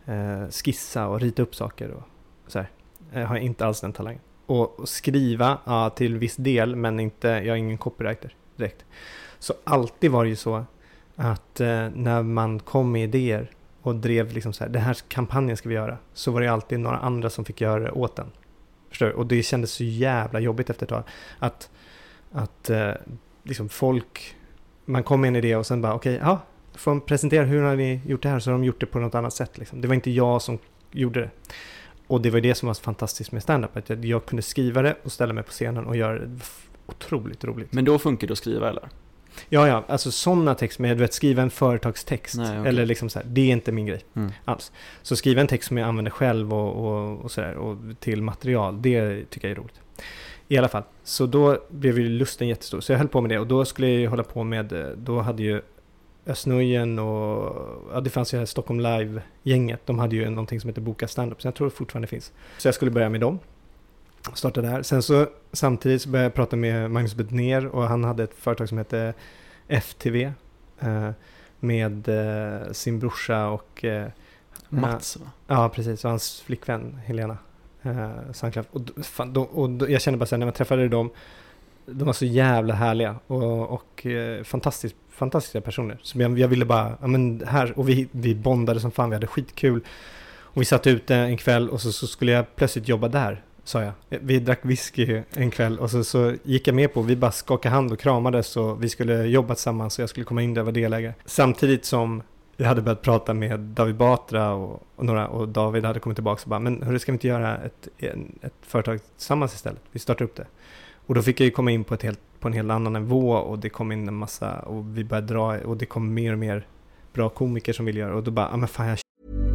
skissa och rita upp saker och så här. Jag har inte alls den talangen. Och, och skriva, ja, till viss del, men inte, jag är ingen copywriter direkt. Så alltid var det ju så att eh, när man kom med idéer och drev liksom så här, den här kampanjen ska vi göra, så var det alltid några andra som fick göra det åt den. Förstår du? Och det kändes så jävla jobbigt efter ett tag. Att, att eh, liksom folk, man kom med en idé och sen bara, okej, okay, ja, får presentera hur har ni gjort det här, så har de gjort det på något annat sätt. Liksom. Det var inte jag som gjorde det. Och det var det som var fantastiskt med stand-up, att jag, jag kunde skriva det och ställa mig på scenen och göra det otroligt roligt. Men då funkar det att skriva, eller? Ja, ja, alltså sådana texter med, du vet, skriva en företagstext. Nej, okay. Eller liksom så här, det är inte min grej mm. alls. Så skriva en text som jag använder själv och, och, och sådär, och till material, det tycker jag är roligt. I alla fall, så då blev ju lusten jättestor. Så jag höll på med det, och då skulle jag hålla på med, då hade ju Östnöjen och, ja, det fanns ju här Stockholm Live-gänget. De hade ju någonting som heter Boka Standup, så jag tror det fortfarande finns. Så jag skulle börja med dem. Starta där. Sen så samtidigt så började jag prata med Magnus Bedner, och han hade ett företag som hette F T V eh, med eh, sin brorsa och eh, Mats, va? Ja, precis. Och hans flickvän Helena eh, Sandklaff. Och, fan, då, och då, jag kände bara sen när man träffade dem, de var så jävla härliga och, och eh, fantastiskt, fantastiska personer. Så jag, jag ville bara, ja men här, och vi, vi bondade som fan, vi hade skitkul. Och vi satt ute en kväll, och så, så skulle jag plötsligt jobba där, sa jag. Vi drack whisky en kväll, och så, så gick jag med på, vi bara skakade hand och kramades, och vi skulle jobba tillsammans, så jag skulle komma in där och vara delägare. Samtidigt som jag hade börjat prata med David Batra och, och några, och David hade kommit tillbaka och bara, men hur ska vi inte göra ett, en, ett företag tillsammans istället? Vi startar upp det. Och då fick jag ju komma in på, ett helt, på en helt annan nivå, och det kom in en massa, och vi började dra, och det kom mer och mer bra komiker som vill göra, och då bara, ja men fan jag...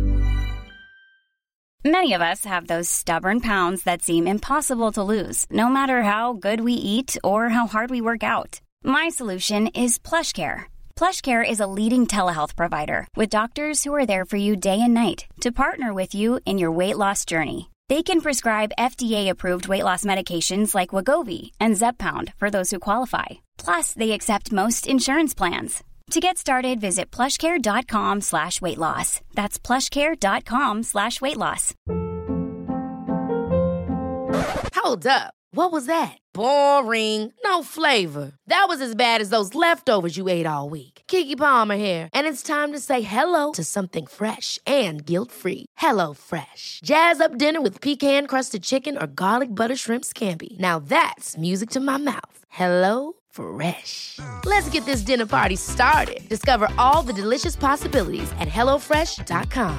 Many of us have those stubborn pounds that seem impossible to lose, no matter how good we eat or how hard we work out. My solution is PlushCare. PlushCare is a leading telehealth provider with doctors who are there for you day and night to partner with you in your weight loss journey. They can prescribe F D A-approved weight loss medications like Wegovy and Zepbound for those who qualify. Plus, they accept most insurance plans. To get started, visit plushcare.com slash weight loss. That's plushcare.com slash weight loss. Hold up. What was that? Boring. No flavor. That was as bad as those leftovers you ate all week. Keke Palmer here, and it's time to say hello to something fresh and guilt-free. Hello Fresh. Jazz up dinner with pecan-crusted chicken or garlic butter shrimp scampi. Now that's music to my mouth. Hello Fresh. Let's get this dinner party started. Discover all the delicious possibilities at hello fresh dot com.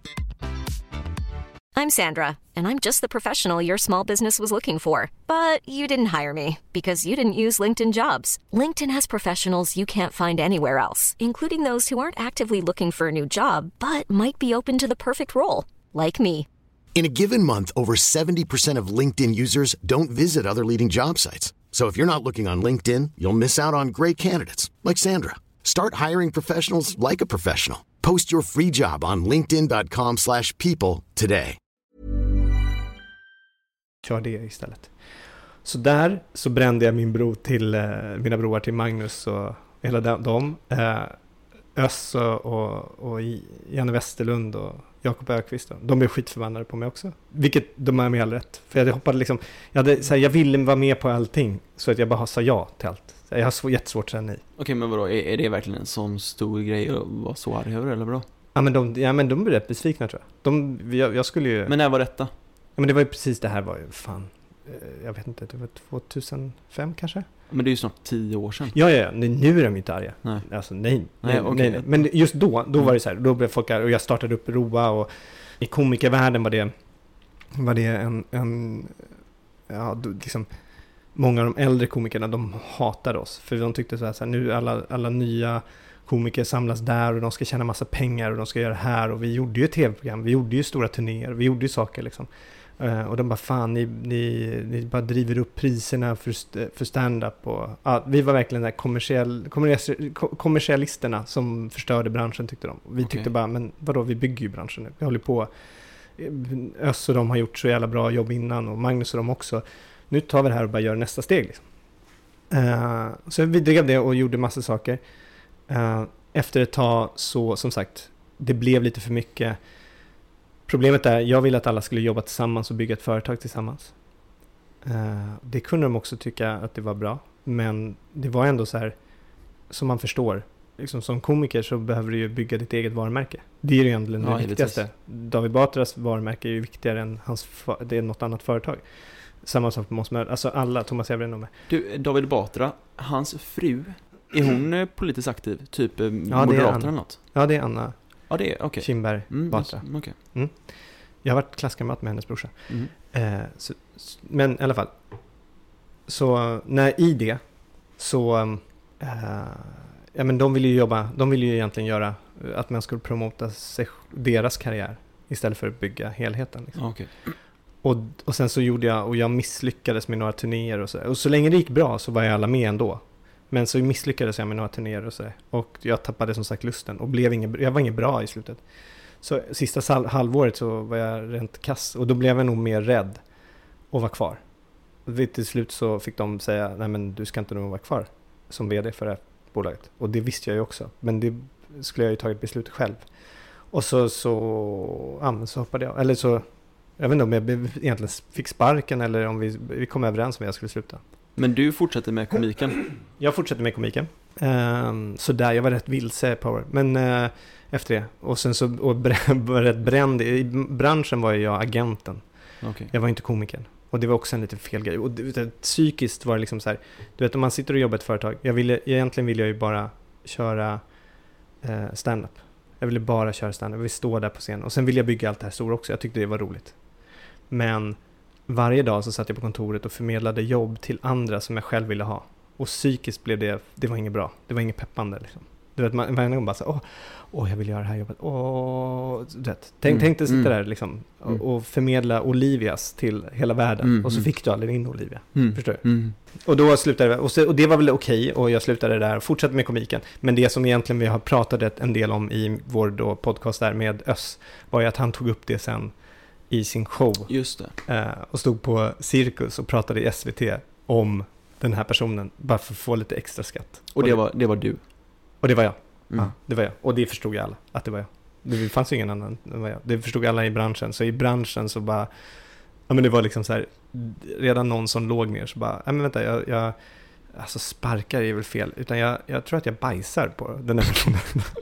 I'm Sandra, and I'm just the professional your small business was looking for. But you didn't hire me because you didn't use LinkedIn Jobs. LinkedIn has professionals you can't find anywhere else, including those who aren't actively looking for a new job, but might be open to the perfect role, like me. In a given month, over seventy percent of LinkedIn users don't visit other leading job sites. So if you're not looking on LinkedIn, you'll miss out on great candidates like Sandra. Start hiring professionals like a professional. Post your free job on linkedin dot com slash people today. Kör det istället. Så där så brände jag min bro till eh, mina broar till Magnus och hela dem. Eh, Öss och, och, och Janne Westerlund och Jakob Ökvist. De blev skitförbannade på mig också. Vilket de är med all rätt. För jag hoppade liksom, jag, hade, så här, jag ville vara med på allting. Så att jag bara sa ja till allt. Jag har så, jättesvårt att säga nej. Okej, men vadå? Är, är det verkligen en sån stor grej att vara så arg över, eller bra? Ja, men de, ja, men de blev rätt besvikna, tror jag. De, jag, jag skulle ju... Men när var detta? Ja, men det var ju precis det här var ju, fan... Jag vet inte, det var tjugohundrafem kanske? Men det är ju snart tio år sedan. Ja, ja, ja. Nu är de inte arga. Nej. Alltså, nej. Nej, nej, okay. nej. Men just då, då var det så här, då blev folk arga. Och jag startade upp Roa, och i komikervärlden var det, var det en... en ja, liksom... Många av de äldre komikerna, de hatade oss. För de tyckte så här, så här nu alla, alla nya komiker samlas där och de ska tjäna massa pengar och de ska göra det här. Och vi gjorde ju tv-program, vi gjorde ju stora turnéer, vi gjorde ju saker liksom. Uh, och de bara, fan, ni, ni, ni bara driver upp priserna för, för stand-up. Och, uh, vi var verkligen där kommersiell, kommersiell, kommersialisterna som förstörde branschen, tyckte de. Vi tyckte okay. bara, men vadå, vi bygger ju branschen nu. Vi håller på. Öss och de har gjort så jävla bra jobb innan, och Magnus och de också. Nu tar vi det här och bara gör nästa steg liksom. Uh, så vi drev det och gjorde massa saker. Uh, efter ett tag så, som sagt, det blev lite för mycket. Problemet är, jag ville att alla skulle jobba tillsammans och bygga ett företag tillsammans. Uh, det kunde de också tycka att det var bra. Men det var ändå så här, som man förstår, liksom som komiker så behöver du ju bygga ditt eget varumärke. Det är ju egentligen ja, det viktigaste. Det David Batras varumärke är ju viktigare än hans, det är något annat företag. Samma sak måste man, alltså alla, Thomas Evren och med. Du, David Batra, hans fru, är hon politiskt aktiv? Typ ja, Moderaterna eller något? Ja, det är Anna. Ja, det är, okej. Okay. Kimberg mm, Batra. Okay. Mm. Jag har varit klasskamrat med hennes brorsa. Mm. Eh, så, men i alla fall. Så när i det så um, Uh, ja, men de ville ju jobba, de ville ju egentligen göra att man skulle promota sig, deras karriär istället för att bygga helheten. Liksom. Okay. Och, och sen så gjorde jag, och jag misslyckades med några turnéer och så. Och så länge det gick bra så var jag alla med ändå. Men så misslyckades jag med några turnéer och så. Och jag tappade som sagt lusten och blev ingen, jag var ingen bra i slutet. Så sista sal- halvåret så var jag rent kass. Och då blev jag nog mer rädd att vara kvar. Och till slut så fick de säga, nej men du ska inte nog vara kvar som vd för det här bolaget. Och det visste jag ju också. Men det skulle jag ju tagit beslutet själv. Och så, så, ja, så hoppade jag. Eller så, jag vet inte om jag egentligen fick sparken eller om vi, vi kom överens om att jag skulle sluta. Men du fortsatte med komiken? Jag fortsatte med komiken. Um, så där, jag var rätt vilse Power. Men uh, efter det. Och sen så och br- var rätt bränd. I branschen var jag agenten. Okay. Jag var inte komikern. Och det var också en liten fel grej. Och det, det, psykiskt var det liksom så här. Du vet, om man sitter och jobbar i ett företag. Jag ville, egentligen ville jag ju bara köra uh, stand-up. Jag ville bara köra stand-up. Jag ville stå där på scen. Och sen ville jag bygga allt det här stora också. Jag tyckte det var roligt. Men varje dag så satt jag på kontoret och förmedlade jobb till andra som jag själv ville ha. Och psykiskt blev det, det var inget bra. Det var inget peppande liksom. Du vet, man, man bara så åh, åh, jag vill göra det här jobbet. Åh, du vet. Tänk, mm. tänk dig sitta mm. där liksom och, och förmedla Olivias till hela världen. Mm. Och så fick du aldrig in Olivia. Mm. Förstår du? Mm. Och då slutade jag, och, så, och det var väl okej. Och jag slutade där och fortsatte med komiken. Men det som egentligen vi har pratat en del om i vår då podcast där med Öss var ju att han tog upp det sen i sin show. Just det. Eh, och stod på Cirkus och pratade i S V T om den här personen. Bara för att få lite extra skatt. Och, och det, det var det var du? Och det var jag. Mm. Ja, det var jag. Och det förstod jag alla. Att det var jag. Det fanns ju ingen annan än var jag. Det förstod alla i branschen. Så i branschen så bara... Ja, men det var liksom så här... Redan någon som låg ner så bara... Ja, men vänta, jag... jag alltså sparkar är väl fel. Utan jag, jag tror att jag bajsar på den här personen.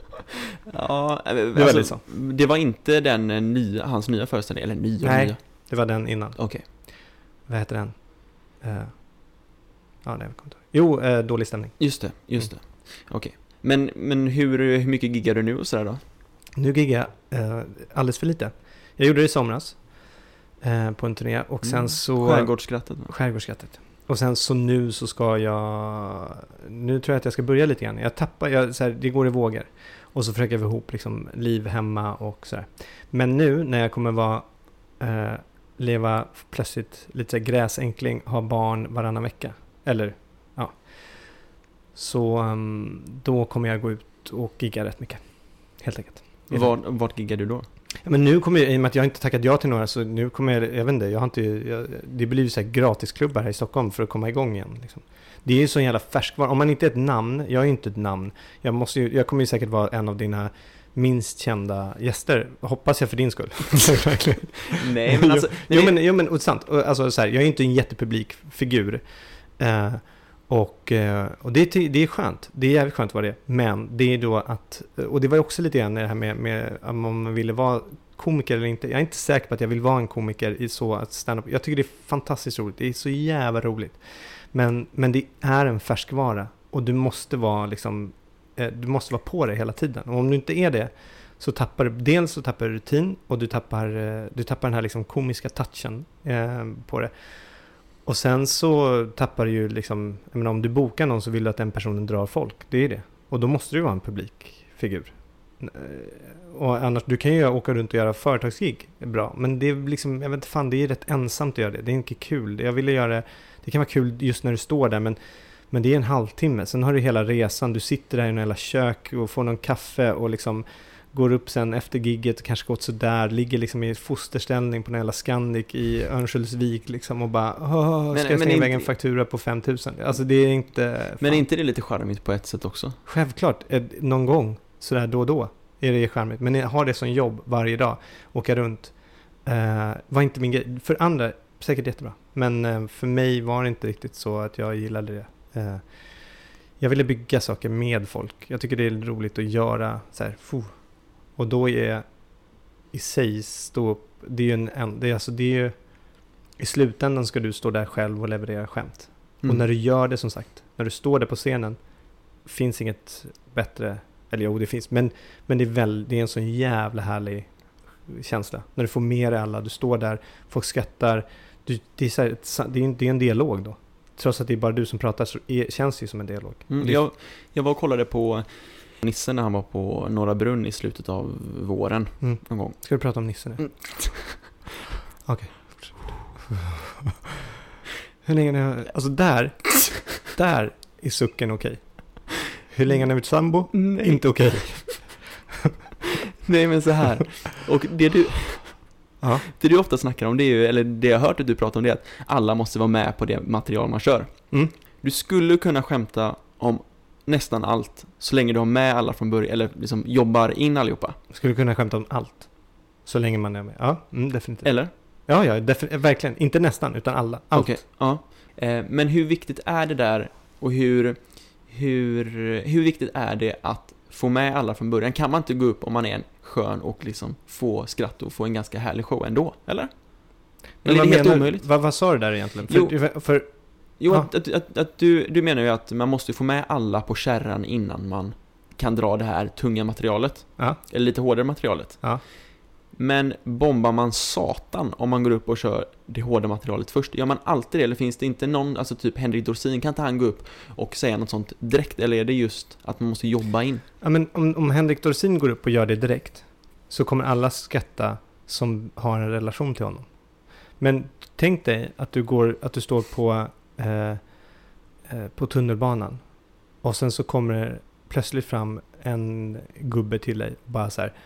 Ja, det alltså, var liksom. Det var inte den nya, hans nya föreställning, eller nya, Nej, nya. Det var den innan. Okej. Okay. Vad heter den? Uh, ja, nej, jag Jo, uh, dålig stämning. Just det, just mm. det. Okej. Okay. Men, men hur, hur mycket giggar du nu och sådär då? Nu giggar jag uh, alldeles för lite. Jag gjorde det i somras uh, på en turné och sen mm. så... Skärgårdsskrattet. Skärgårdsskrattet. Och sen så nu så ska jag... Nu tror jag att jag ska börja lite grann. Jag tappar, jag, så här, det går i vågor. Och så försöker jag få ihop liksom, liv hemma och sådär. Men nu när jag kommer vara... Uh, leva plötsligt lite så här gräsänkling, ha barn varannan vecka. Eller, ja. Så um, då kommer jag gå ut och gigga rätt mycket. Helt enkelt. Var, vart giggar du då? Ja, men nu kommer jag, i och med att jag inte tackat ja till några, så nu kommer jag, jag vet inte, jag har inte, jag, det blir ju så här gratisklubbar här i Stockholm för att komma igång igen. Liksom. Det är ju så en jävla färskvar. Om man inte är ett namn, jag är inte ett namn. Jag, måste ju, jag kommer ju säkert vara en av dina minst kända gäster. Hoppas jag för din skull. Nej, men alltså... jo, men, jo, men sant. Alltså, så här, jag är inte en jättepublik figur. Uh, och uh, och det, det är skönt. Det är jävligt skönt vad det är. Men det är då att... Och det var också lite grann det här med, med om man ville vara komiker eller inte. Jag är inte säker på att jag vill vara en komiker i så att stand up. Jag tycker det är fantastiskt roligt. Det är så jävla roligt. Men, men det är en färskvara. Och du måste vara liksom... Du måste vara på det hela tiden. Och om du inte är det så tappar du, dels så tappar du rutin och du tappar, du tappar den här liksom komiska touchen eh, på det. Och sen så tappar du ju liksom, jag menar, om du bokar någon så vill du att den personen drar folk. Det är det. Och då måste du vara en publikfigur. Och annars, du kan ju åka runt och göra företagsgig, är bra. Men det är liksom, jag vet inte fan, det är rätt ensamt att göra det. Det är inte kul. Jag ville göra, det kan vara kul just när du står där, men Men det är en halvtimme. Sen har du hela resan. Du sitter där i en hela kök och får någon kaffe och liksom går upp sen efter gigget och kanske gått så där. Ligger liksom i fosterställning på en hela Scandic i Örnsköldsvik liksom och bara Åh, ska men, jag slänga iväg en faktura på fem tusen? Alltså det är inte... Fan. Men är inte det lite charmigt på ett sätt också? Självklart. Någon gång sådär då och då är det charmigt. Men jag har det som jobb varje dag. Åka runt. Uh, var inte min grej. För andra säkert jättebra. Men uh, för mig var det inte riktigt så att jag gillade det. Uh, jag ville bygga saker med folk. Jag tycker det är roligt att göra så här, fuh. Och då är i sig stå upp, det är ju en, en det är alltså det är ju, i slutändan ska du stå där själv och leverera skämt. Mm. Och när du gör det, som sagt, när du står där på scenen, finns inget bättre, eller jo det finns, men, men det är väl, det är en sån jävla härlig känsla. När du får med dig alla, du står där, folk skrattar, du, det, är så här, det, är en, det är en dialog då. trots att det är bara du som pratar så är, känns det ju som en dialog. Mm, jag, jag var och kollade på Nisse när han var på Norra Brunn i slutet av våren mm. någon gång. Ska du prata om Nisse nu? Mm. Okej. Hur länge har jag... Alltså där, där är sucken okej. Okay. Hur länge har ni varit sambo? Nej. Inte okej. Okay. Nej, men så här. Och det du... Ja. Det du ofta snackar om, det är ju, eller det jag har hört att du pratar om, det är att alla måste vara med på det material man kör. Mm. Du skulle kunna skämta om nästan allt så länge du har med alla från början, eller liksom jobbar in allihopa. Skulle kunna skämta om allt så länge man är med. Ja, mm, definitivt. Eller? Ja, ja, defin- verkligen. Inte nästan, utan alla. Allt. Okej, ja. Eh, men hur viktigt är det där, och hur, hur, hur viktigt är det att få med alla från början? Kan man inte gå upp om man är en skön och liksom få skratt och få en ganska härlig show ändå, eller? Eller är det helt menar, omöjligt? Vad, vad sa du där egentligen? För, Jo, för, för, jo ah. att, att, att, att du, du menar ju att man måste få med alla på kärran innan man kan dra det här tunga materialet. Ja. Eller lite hårdare materialet. Ja. Men bombar man satan om man går upp och kör det hårda materialet först? Gör man alltid det? Eller finns det inte någon, alltså typ Henrik Dorsin, kan inte han gå upp och säga något sånt direkt? Eller är det just att man måste jobba in? Ja, men om, om Henrik Dorsin går upp och gör det direkt så kommer alla skratta som har en relation till honom. Men tänk dig att du, går, att du står på, eh, eh, på tunnelbanan och sen så kommer det plötsligt fram en gubbe till dig och bara så här: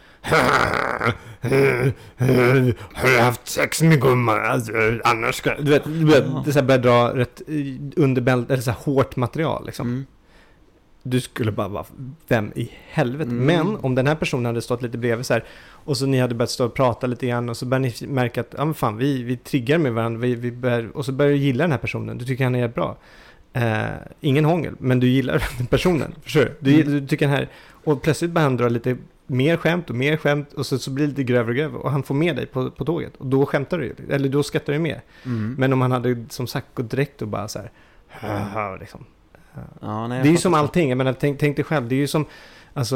har du haft sex med gumman? Alltså, annars ska du vet, du vet det så här börjar dra rätt underbält eller så här hårt material liksom. Mm. Du skulle bara vara, vem i helvete? Mm. Men om den här personen hade stått lite bredvid så här, och så ni hade börjat stå och prata lite grann och så börjar ni märka att ja, men fan, vi, vi triggar med varandra, vi, vi bör, och så börjar du gilla den här personen. Du tycker han är bra. Eh, ingen hångel, men du gillar den personen. Förstår du? Du, du tycker den här, och plötsligt börjar han dra lite mer skämt och mer skämt och så, så blir det lite grövre och grövre och han får med dig på, på tåget och då skämtar du, eller då skrattar du med. Mm. Men om han hade som sagt gått direkt och bara så här liksom. Ja, nej, det är ju som allting, jag menar, tänk, tänk dig själv, det är ju som alltså,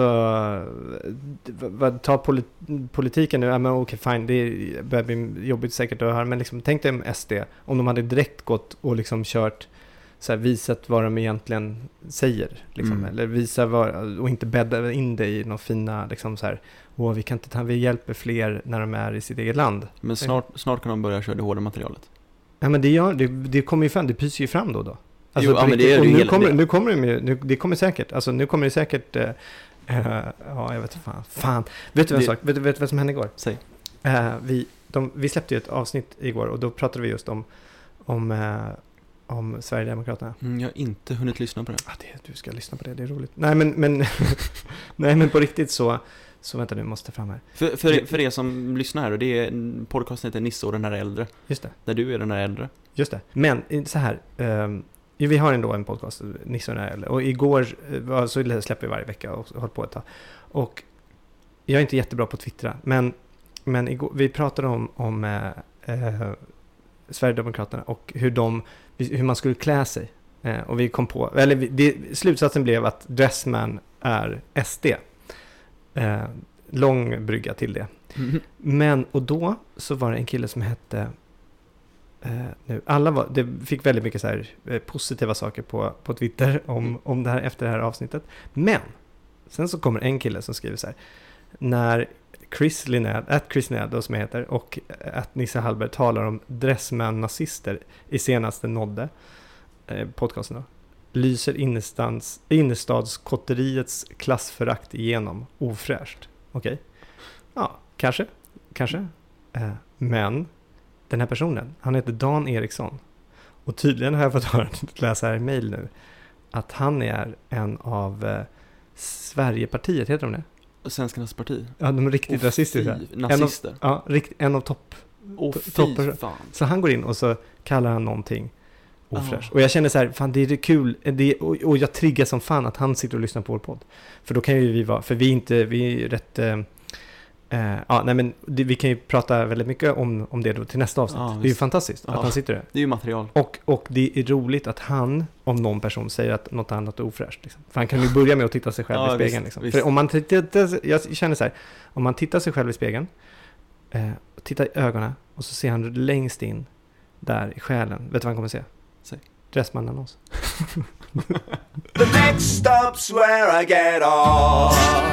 vad, ta polit, politiken nu, ja, men okej, fine, det börjar bli jobbigt säkert att höra, men liksom, tänk dig om S D, om de hade direkt gått och liksom kört så här, visat vad de egentligen säger liksom, mm. eller visa vad, och inte bädda in det i några fina liksom så här, åh, vi kan inte ta, vi hjälper fler när de är i sitt eget land. Men snart, snart kan de börja köra det hårda materialet. Ja, men det gör, det, det kommer ju fram, det pyser ju fram då då. Alltså, jo, ja, men det är och ju nu, hela, kommer, det. nu kommer det med, nu, det kommer säkert, alltså nu kommer det säkert, uh, uh, ja, jag vet inte, fan, fan. Vet du vad, sak, vet, vet vad som hände igår? Säg. Uh, vi, de, vi släppte ju ett avsnitt igår och då pratade vi just om, om, uh, om Sverigedemokraterna. Mm, jag har inte hunnit lyssna på det. Ah, det. Du ska lyssna på det, det är roligt. Nej, men, men, nej, men på riktigt så, så vänta, nu måste fram här. För, för, för er som lyssnar här, och det är podcasten heter Nisse och den här äldre. Just det. Där du är den här äldre. Just det. Men så här, um, vi har ändå en podcast, Nisse och den här äldre. Och igår uh, så släpper vi varje vecka och håller på ett tag. Och jag är inte jättebra på Twitter, men, men igår, vi pratade om, om uh, uh, Sverigedemokraterna och hur, de, hur man skulle klä sig. Uh, och vi kom på, eller vi, det, slutsatsen blev att Dressman är S D. Uh, lång brygga till det. Mm-hmm. Men, och då så var det en kille som hette uh, nu, alla var, det fick väldigt mycket så här uh, positiva saker på, på Twitter om, mm. om det här efter det här avsnittet. Men sen så kommer en kille som skriver så här: när Chris Linnell, att Chris Linnell då som jag heter, och att Nisse Hallberg talar om dressman-nazister i senaste nådde eh, podcasten då, lyser innerstads, innerstadskotteriets klassförakt igenom ofräscht. Okej. Okay. Ja, kanske. Kanske. Eh, men den här personen, han heter Dan Eriksson. Och tydligen har jag fått höra, läsa här i mejl nu, att han är en av eh, Sverigepartiet, heter de det? Svenskarnas parti. Ja, de är riktigt oh, rasistiska. Nazister. En av, ja, rikt, en av topp. Oh, to, topper. Fan. Så han går in och så kallar han någonting ofräsch. Oh. Och jag känner så här, fan det är kul. Det, och, och jag triggar som fan att han sitter och lyssnar på vår podd. För då kan ju vi vara, för vi är inte, vi är rätt... Eh, Uh, ja, nej, men det, vi kan ju prata väldigt mycket om, om det då till nästa avsnitt. Ja, det är ju fantastiskt ja, att han sitter där. Det är ju material. Och, och det är roligt att han, om någon person säger att något annat är ofräscht. Liksom. För han kan ju börja med att titta sig själv ja, i spegeln. Visst, liksom. visst. För om man tittar, jag känner så här, om man tittar sig själv i spegeln, uh, tittar i ögonen och så ser han längst in där i själen. Vet du vad han kommer se? Säg. Dressman-annons. The next stop's where I get off.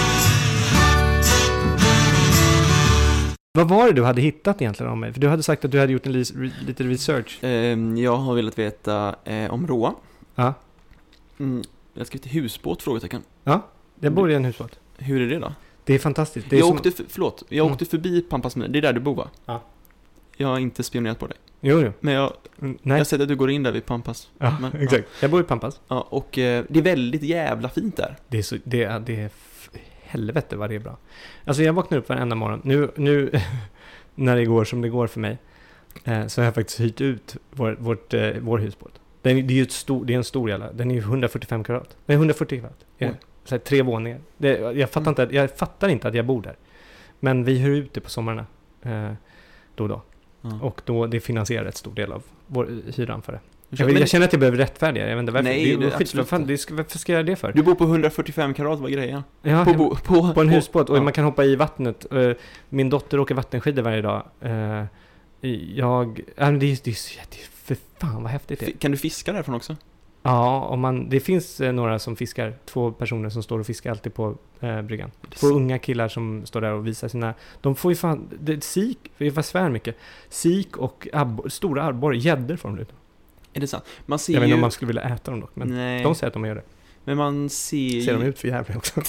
Vad var det du hade hittat egentligen om mig? För du hade sagt att du hade gjort en li- re- lite research. Um, jag har velat veta eh, om Roa. Ja. Mm, jag ska till husbåt, frågetecken. Ja, jag bor i en husbåt. Hur är det då? Det är fantastiskt. Det är jag som... åkte, för, förlåt, jag Mm. åkte förbi Pampas Mil. Det är där du bor, va? Ja. Jag har inte spionerat på dig. Jo, jo. Men jag, Mm, jag nej. har sett att du går in där vid Pampas. Ja, Men, exakt. Jag bor i Pampas. Ja, och eh, det är väldigt jävla fint där. Det är så, det är, det är f- helvete vad det är bra. Alltså jag vaknar upp varenda morgon. Nu, nu när det går som det går för mig, eh, så har jag faktiskt hyrt ut vår, vårt, eh, vår husbåt. Den, är- det är ju ett stor, det är en stor jävla, den är ju hundrafyrtiofem kvadrat. Nej, hundrafyrtio kvadrat. Ja, Oj. så här, tre våningar. Det, jag, fattar Mm. inte, jag fattar inte att jag bor där. Men vi hyr ut det på sommarna. Eh, då och då. Ja. Och då, det finansierar ett stor del av vår hyran för det. Jag Jag, vet, men, jag känner att jag behöver rättfärdiga. Jag vet inte varför. Nej, det är det- skit, absolut vad fan, inte. det ska, varför ska jag göra det för? Du bor på hundrafyrtiofem karat, vad grejen? Ja, På, jag- bo, på, På en husbåt och ja. man kan hoppa i vattnet. Eh, Min dotter åker vattenskidor varje dag. Eh, Jag... Ja, men det är, det är, det är för fan vad häftigt det är. F- Kan du fiska därifrån också? Ja, om man, det finns eh, några som fiskar. Två personer som står och fiskar alltid på eh, bryggan. Två unga killar som står där och visar sina... De får ju fan... Det, sik, jag var svär mycket. Sik och abbo, stora abborre, gäddor får de ut. Är det sant? Man ser Jag vet ju... inte om man skulle vilja äta dem dock. Men Nej. de säger att de gör det. Men man ser Ser de ju... ut för jävla också.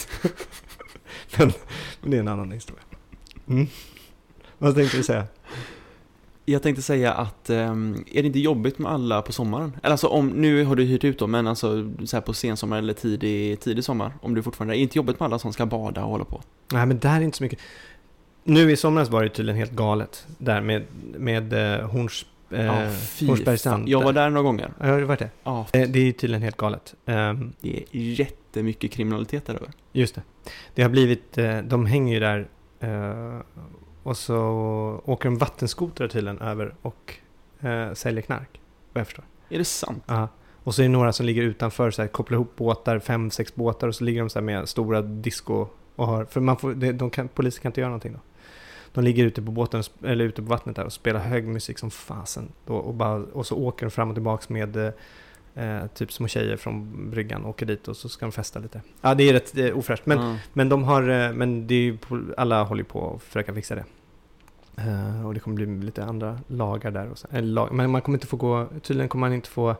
men, men det är en annan historia. Mm. Vad tänkte du säga? Jag tänkte säga att ehm, är det inte jobbigt med alla på sommaren? Eller alltså om, nu har du hyrt ut dem, men alltså så här på sensommar eller tidig, tidig sommar, om du fortfarande är det inte jobbigt med alla som ska bada och hålla på? Nej, men där är inte så mycket. Nu i somras var det tydligen helt galet där med, med eh, Horns, eh, Ja, fy Hornsbergsand. fan. Jag var där några gånger. Ja, det var det. Ja, Eh, Det är tydligen helt galet. Ehm, det är jättemycket kriminalitet där över. Just det. Det har blivit, eh, de hänger ju där eh, och så åker en vattenskoter tydligen över och eh, säljer knark, vad jag förstår. Är det sant? Ja. Och så är det några som ligger utanför så här, kopplar ihop båtar, fem, sex båtar och så ligger de så här med stora disco och har, för man får, det, de kan, polisen kan inte göra någonting då. De ligger ute på båten eller ute på vattnet där och spelar hög musik som fasen då, och, bara, och så åker de fram och tillbaks med eh, typ små tjejer från bryggan, åker dit och så ska de festa lite. Ja, det är rätt eh, ofräscht. Men, Ja. men de har, eh, men det är ju, på- alla håller på att försöka fixa det. Eh, och det kommer bli lite andra lagar där. Och så, eller lag, men man kommer inte få gå, tydligen kommer man inte få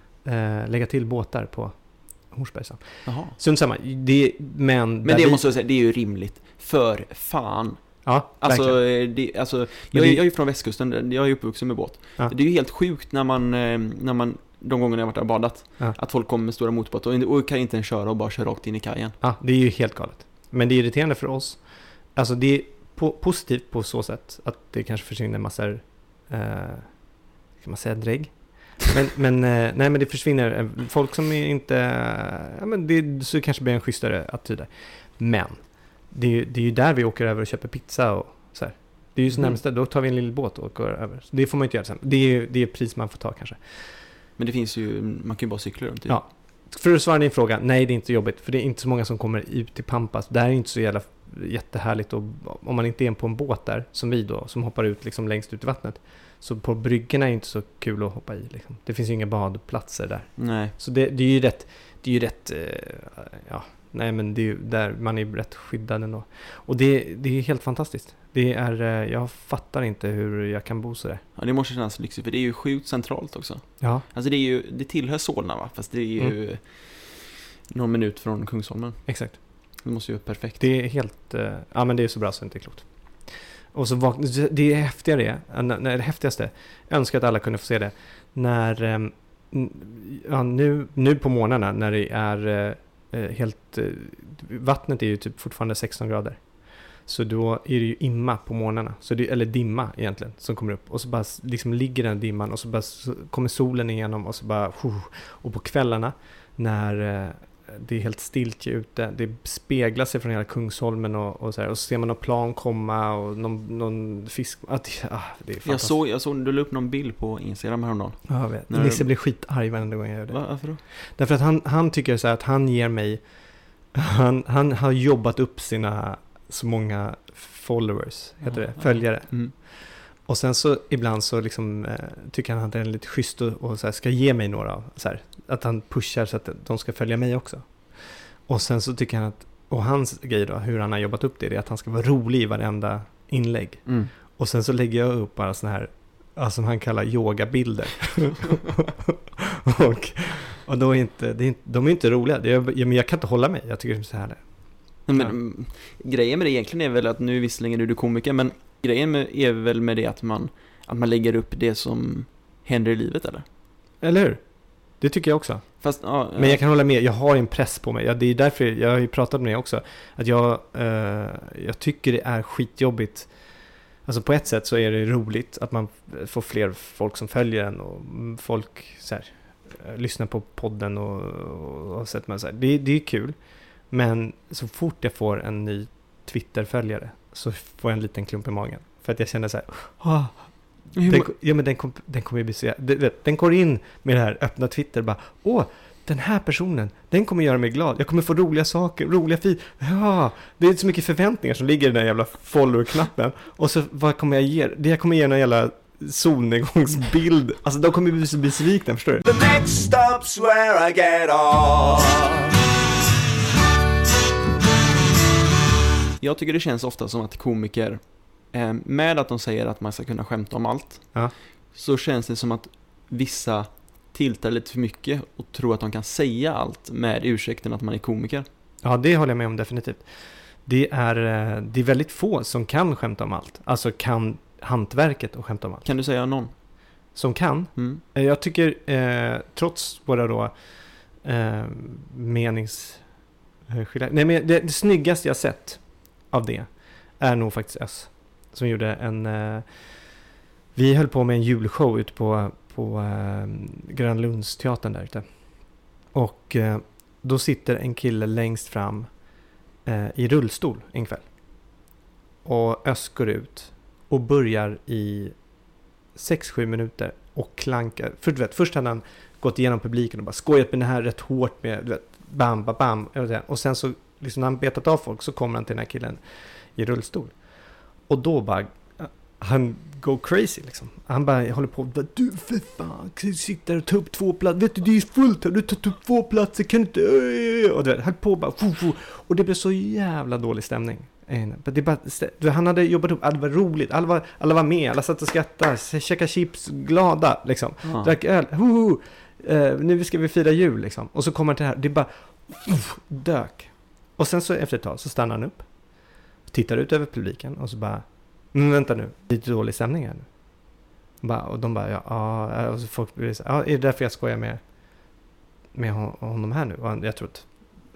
eh, lägga till båtar på Hornsbergsand. Jaha. Sunt samma, det, men... Men där det vi- måste jag säga, det är ju rimligt. För fan. Ja, Alltså, verkligen. eh, det, alltså Men jag, är- det- jag är ju från västkusten, jag är uppvuxen med båt. Ja. Det är ju helt sjukt när man, eh, när man de gångerna jag varit där och badat, Ja. att folk kommer med stora motorbåtar och, inte- och kan inte ens köra och bara köra rakt in i kajen. Ja, det är ju helt galet. Men det är irriterande för oss. Alltså det är po- positivt på så sätt att det kanske försvinner massor, eh, kan man säga drägg? Men, men, eh, nej, men det försvinner eh, folk som är inte, ja, men det så kanske blir en schysstare attityd där. Men det är, ju- det är ju där vi åker över och köper pizza och så här. Det är ju så Mm. närmast, då tar vi en liten båt och åker över. Så det får man inte göra sen. Det är ju det är pris man får ta kanske. Men det finns ju, man kan ju bara cykla runt. Typ. Ja. För att svara din fråga, nej det är inte jobbigt. För det är inte så många som kommer ut till Pampas. Det här är inte så jävla jättehärligt. Och om man inte är på en båt där, som vi då, som hoppar ut liksom längst ut i vattnet. Så på bryggorna är det inte så kul att hoppa i. Liksom. Det finns ju inga badplatser där. Nej. Så det, det är ju rätt, det är ju rätt, eh, ja, nej men det är ju där man är rätt skyddad ändå. Och det, det är helt fantastiskt. Det är, eh, jag fattar inte hur jag kan bo så där. Ja, det måste kännas lyxigt, för det är ju sjukt centralt också. Ja, Alltså det är ju, det tillhör Solna, va? Fast det är ju Mm. någon minut från Kungsholmen. exakt. Det måste ju vara perfekt. Det är helt, eh, ja men det är så bra så det inte är klokt. Och så vakna, det är häftigare det, nej, det häftigaste, jag önskar att alla kunde få se det, när, eh, n- ja, nu, nu på morgnarna när det är eh, helt, eh, vattnet är ju typ fortfarande sexton grader. Så då är det ju imma på morgnarna, så det, eller dimma egentligen, som kommer upp. Och så bara s- liksom ligger den dimman och så bara så kommer solen igenom och så bara, och på kvällarna när eh, det är helt stilt ute, det speglar sig från hela Kungsholmen och, och så här, och så ser man någon plan komma och någon, någon fisk, ah, det, ah, det är Jag fantastiskt. såg, jag såg, du la upp någon bild på Instagram häromdagen. Ja, jag vet. När- Nisse blir skitarg varenda gång jag gör det. Va, varför då? Därför att han, han tycker så här att han ger mig, han, han har jobbat upp sina så många followers, heter det, Ja, följare. Mm. Och sen så ibland så liksom, eh, tycker han att det är lite schysst och, och så här, ska ge mig några. Så här, att han pushar så att de ska följa mig också. Och sen så tycker han att, och hans grej då, hur han har jobbat upp det, är att han ska vara rolig i varenda inlägg. Mm. Och sen så lägger jag upp bara såna här, alltså, som han kallar yogabilder. och, och då är inte, det är inte, de är inte roliga. Det är, men jag kan inte hålla mig, jag tycker det är så här. Nej, men, ja. Grejen med det egentligen är väl att nu visserligen är du komiker, men grejen med, är väl med det att man, att man lägger upp det som händer i livet, eller? Eller hur? Det tycker jag också. Fast, ja, men jag kan hålla med, jag har en press på mig. Ja, det är därför, jag har ju pratat med det också. Att jag, eh, jag tycker det är skitjobbigt. Alltså på ett sätt så är det roligt att man får fler folk som följer en. Och folk så här, lyssnar på podden och, och, och sett man så här. Det, det är kul. Men så fort jag får en ny Twitter-följare så får jag en liten klump i magen. För att jag känner så här, åh, den, ja, men den, kom, den kommer bli så, den går in med det här öppna Twitter bara, åh, den här personen, den kommer göra mig glad. Jag kommer få roliga saker, roliga fi. Ja, det är så mycket förväntningar som ligger i den där jävla follow-knappen. Och så vad kommer jag ge? Det jag kommer ge en jävla solnedgångsbild. Alltså de kommer bli så besvikna, förstår du? The next stop's where I get off. Jag tycker det känns ofta som att komiker, eh, med att de säger att man ska kunna skämta om allt, ja. Så känns det som att vissa tiltar lite för mycket och tror att de kan säga allt med ursäkten att man är komiker. Ja, det håller jag med om definitivt. Det är, det är väldigt få som kan skämta om allt. Alltså kan hantverket och skämta om allt. Kan du säga någon? Som kan? Mm. Jag tycker, eh, trots våra då eh, menings... Nej, men det, det snyggaste jag sett av det är nog faktiskt Öss. Som gjorde en... Eh, vi höll på med en julshow ute på, på eh, Grönlundsteatern där ute. Och eh, då sitter en kille längst fram eh, i rullstol en kväll. Och Öss går ut och börjar i sex sju minuter och klankar. För du vet, först hade han gått igenom publiken och bara skojat med det här rätt hårt med, du vet, bam, bam, bam. Och sen så, liksom när han betat av folk så kommer han till den här killen i rullstol. Och då bara, han går crazy liksom. Han bara håller på, du för fan, sitter och tar upp två platser. Vet du, det är fullt här, du tar upp två platser, kan du inte... Och du vet, han på bara, och det blev så jävla dålig stämning. Det bara, han hade jobbat upp, alla var roligt, alla var, alla var med, alla satt och skrattade, käkade chips, glada liksom, ja. Drack öl, uh, nu ska vi fira jul liksom. Och så kommer det här, det bara uh, dök. Och sen så efter ett tag så stannar han upp, tittar ut över publiken och så bara, men vänta nu, det är lite dålig stämning här nu. Bara, och de bara, ja, ja, och så folk blir så, ja, är det därför jag skojar med med honom här nu? Och han, jag tror att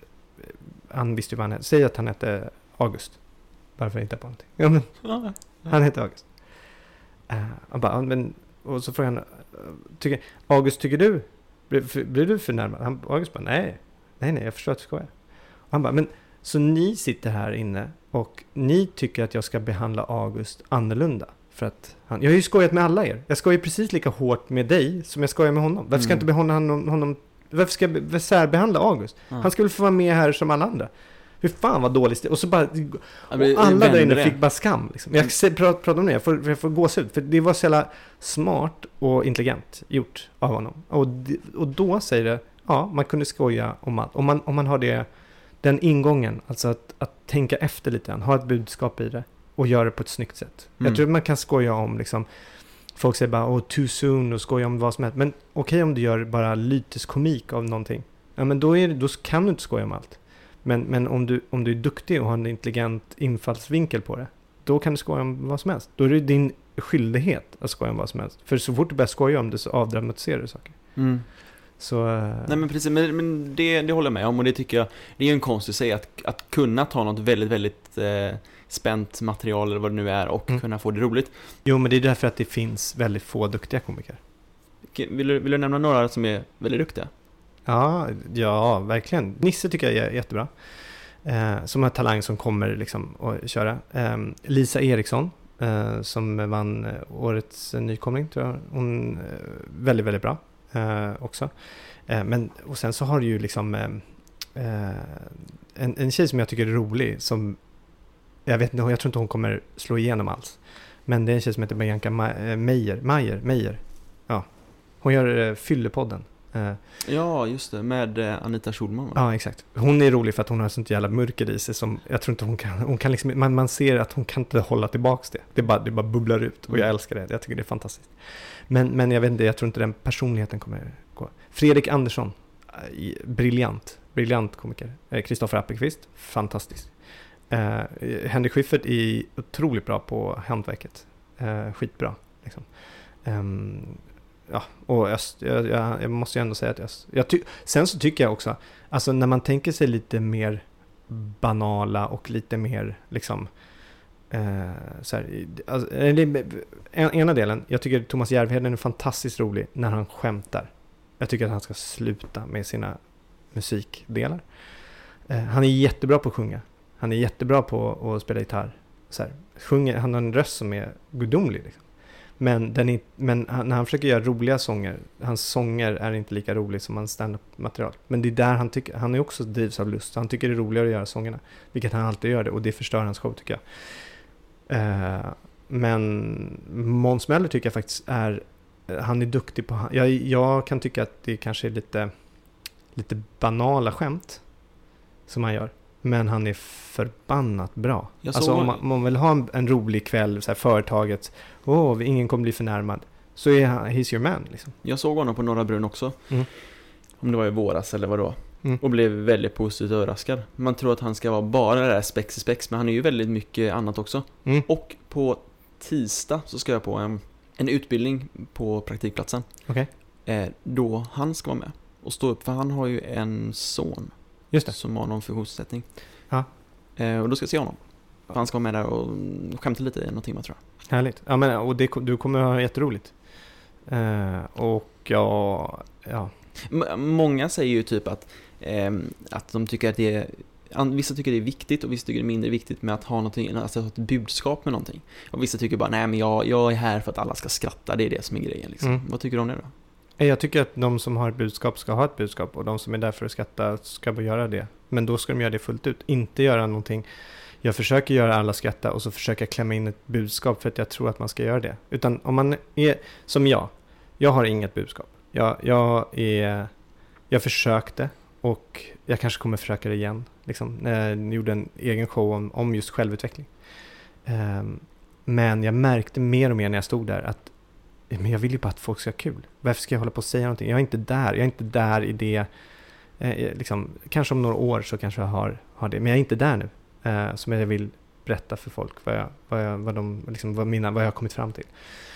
han visste ju vad han hette, säg att han hette August. Varför inte på någonting? Ja, men, ja, ja. Han heter August. Uh, han bara, men, och så frågar han, tycker, August, tycker du, blir, blir du förnärmad? Han, August bara, nej, nej, nej, jag förstår att du skojar. Och han bara, men, så ni sitter här inne och ni tycker att jag ska behandla August annorlunda? För att han, jag har ju skojat med alla er. Jag skojar precis lika hårt med dig som jag skojar med honom. Varför ska jag inte behandla honom, honom varför ska jag särbehandla August? Mm. Han skulle få vara med här som alla andra. Hur fan vad dåligt. Och så bara, och alla där inne fick bara skam. Liksom. Jag pratar prat om det, jag får, jag får gås ut. För det var så jävla smart och intelligent gjort av honom. Och, och då säger det, ja, man kunde skoja om allt. Om man, om man har det, den ingången, alltså att, att tänka efter lite, ha ett budskap i det och göra det på ett snyggt sätt. Mm. Jag tror man kan skoja om, liksom, folk säger bara, oh, too soon och skoja om vad som helst. Men okej, okay, om du gör bara lyteskomik av någonting, ja, men då, är det, då kan du inte skoja om allt. Men, men om, du, om du är duktig och har en intelligent infallsvinkel på det, då kan du skoja om vad som helst. Då är det din skyldighet att skoja om vad som helst. För så fort du börjar skoja om det så avdramatiserar du saker. Mm. Så, uh... Nej, men precis, men, men det, det håller jag med om, och det tycker jag, det är ju en konst i sig att, att kunna ta något väldigt, väldigt eh, spänt material eller vad det nu är och mm. kunna få det roligt. Jo, men det är därför att det finns väldigt få duktiga komiker. Vill du, vill du nämna några som är väldigt duktiga? Ja, ja, verkligen. Nisse tycker jag är jättebra. Eh, som har talang som kommer liksom att köra. Eh, Lisa Eriksson eh, som vann årets nykomling, tror jag. Hon är eh, väldigt, väldigt bra eh, också. Eh, men, och sen så har du ju liksom eh, en, en tjej som jag tycker är rolig, som jag vet inte, jag tror inte hon kommer slå igenom alls. Men det är en tjej som heter Bianca Ma- Meijer, Meijer, Meijer. Ja. Hon gör uh, Fyllepodden. Uh, ja, just det. Med uh, Anita Schulman. Va? Ja, exakt. Hon är rolig för att hon har sånt jävla mörker i sig som jag tror inte hon kan, hon kan liksom, man, man ser att hon kan inte hålla tillbaks det. Det bara, det bara bubblar ut och jag älskar det. Jag tycker det är fantastiskt. Men, men jag vet inte, jag tror inte den personligheten kommer gå. Fredrik Andersson, uh, briljant. Briljant komiker. Kristoffer uh, Appelqvist, fantastisk. Uh, Henrik Schyffert är otroligt bra på hantverket. Uh, skitbra. Liksom. Um, ja, och jag, jag, jag måste ju ändå säga att jag, jag ty, sen så tycker jag också, alltså när man tänker sig lite mer banala och lite mer liksom uh, så här, alltså, en, ena delen, jag tycker Thomas Järvheden är fantastiskt rolig när han skämtar. Jag tycker att han ska sluta med sina musikdelar. Uh, han är jättebra på att sjunga. Han är jättebra på att spela gitarr. Så här, sjunger, han har en röst som är gudomlig. Liksom. Men, den är, men han, när han försöker göra roliga sånger, hans sånger är inte lika rolig som hans stand-up-material. Men det är där han tycker, han är också drivs av lust. Han tycker det är roligare att göra sångerna. Vilket han alltid gör det. Och det förstör hans show tycker jag. Uh, men Måns Möller tycker jag faktiskt är, han är duktig på, jag, jag kan tycka att det kanske är lite, lite banala skämt som han gör. Men han är förbannat bra. Alltså om man, om man vill ha en, en rolig kväll, så här, företaget, åh, oh, ingen kommer bli förnärmad, så är han, he's your man. Liksom. Jag såg honom på Norra Brunn också. Mm. Om det var i våras eller vad då. Mm. Och blev väldigt positivt överraskad. Man tror att han ska vara bara det där spex i spex, men han är ju väldigt mycket annat också. Mm. Och på tisdag så ska jag på en, en utbildning på praktikplatsen. Okay. Eh, då han ska vara med och stå upp, för han har ju en son. Just det. Som har någon funktionssättning. Ja. Eh, och då ska jag se honom. För han ska vara med där och skämta lite i någon timme, tror jag. Härligt. Ja, men, och det, du kommer att ha jätteroligt. Eh, och ja... ja. M- många säger ju typ att, eh, att de tycker att det är... Vissa tycker det är viktigt och vissa tycker det är mindre viktigt med att ha någonting, alltså ett budskap med någonting. Och vissa tycker bara, nej men jag, jag är här för att alla ska skratta. Det är det som är grejen. Liksom. Mm. Vad tycker du om det då? Jag tycker att de som har ett budskap ska ha ett budskap, och de som är där för att skratta ska bara göra det. Men då ska de göra det fullt ut. Inte göra någonting. Jag försöker göra alla skratta och så försöker jag klämma in ett budskap för att jag tror att man ska göra det. Utan om man är som jag. Jag har inget budskap. Jag, jag, är, jag försökte och jag kanske kommer försöka det igen. Liksom, när jag gjorde en egen show om, om just självutveckling. Um, men jag märkte mer och mer när jag stod där att men jag vill ju bara att folk ska ha kul. Varför ska jag hålla på och säga någonting? Jag är inte där. Jag är inte där i det. Eh, liksom, kanske om några år så kanske jag har, har det. Men jag är inte där nu. Eh, som jag vill berätta för folk vad jag, vad jag, vad de, liksom, vad mina, vad jag har kommit fram till.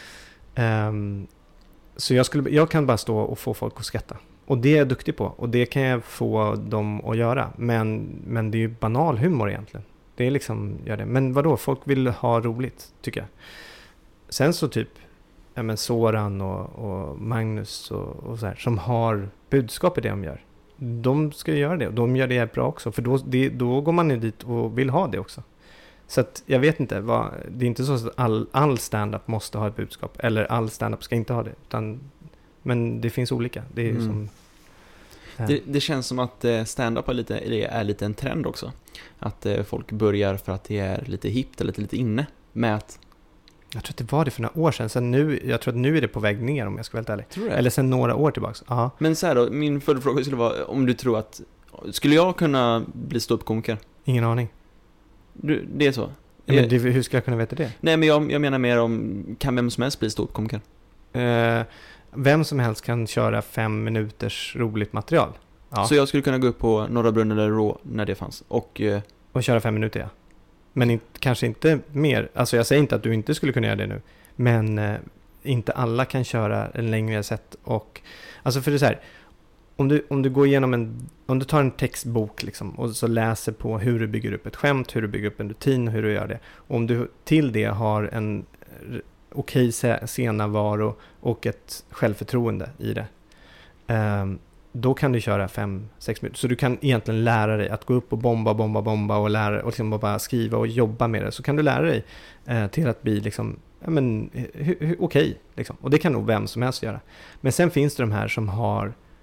Um, så jag, skulle, jag kan bara stå och få folk att skratta. Och det är jag duktig på. Och det kan jag få dem att göra. Men, men det är ju banal humor egentligen. Det är liksom, gör det. Men vadå? Folk vill ha roligt, tycker jag. Sen så typ ja, men Soran och, och Magnus och, och så här, som har budskap i det de gör. De ska göra det. Och de gör det bra också. För då, det, då går man ju dit och vill ha det också. Så att jag vet inte. Vad, det är inte så att all, all stand-up måste ha ett budskap. Eller all stand-up ska inte ha det. Utan, men det finns olika. Det är mm. som... Ja. Det, det känns som att stand-up är lite, är lite en trend också. Att folk börjar för att det är lite hippt eller lite, lite inne med att... Jag tror att det var det för några år sedan. Sen nu, jag tror att nu är det på väg ner om jag ska vara helt ärlig. Tror du det? Eller sen några år tillbaka. Aha. Men så här då, min följdfråga skulle vara om du tror att... Skulle jag kunna bli ståuppkomiker? Ingen aning. Du, det är så? Ja, men det, hur ska jag kunna veta det? Nej, men jag, jag menar mer om... Kan vem som helst bli ståuppkomiker? Eh, vem som helst kan köra fem minuters roligt material. Ja. Så jag skulle kunna gå upp på Norra Brunn eller Rå när det fanns. Och, eh... och köra fem minuter, ja. Men in, kanske inte mer. Alltså jag säger inte att du inte skulle kunna göra det nu. Men eh, inte alla kan köra en längre sätt. Och, alltså för det är så här. Om du, om du går igenom en... Om du tar en textbok liksom, och så läser på hur du bygger upp ett skämt. Hur du bygger upp en rutin. Hur du gör det. Och om du till det har en okej scenavaro och ett självförtroende i det. Um, då kan du köra fem, sex minuter. Så du kan egentligen lära dig att gå upp och bomba, bomba, bomba och lära och liksom bara skriva och jobba med det. Så kan du lära dig eh, till att bli liksom, ja men, okej. Okay, liksom. Och det kan nog vem som helst göra. Men sen finns det de här som har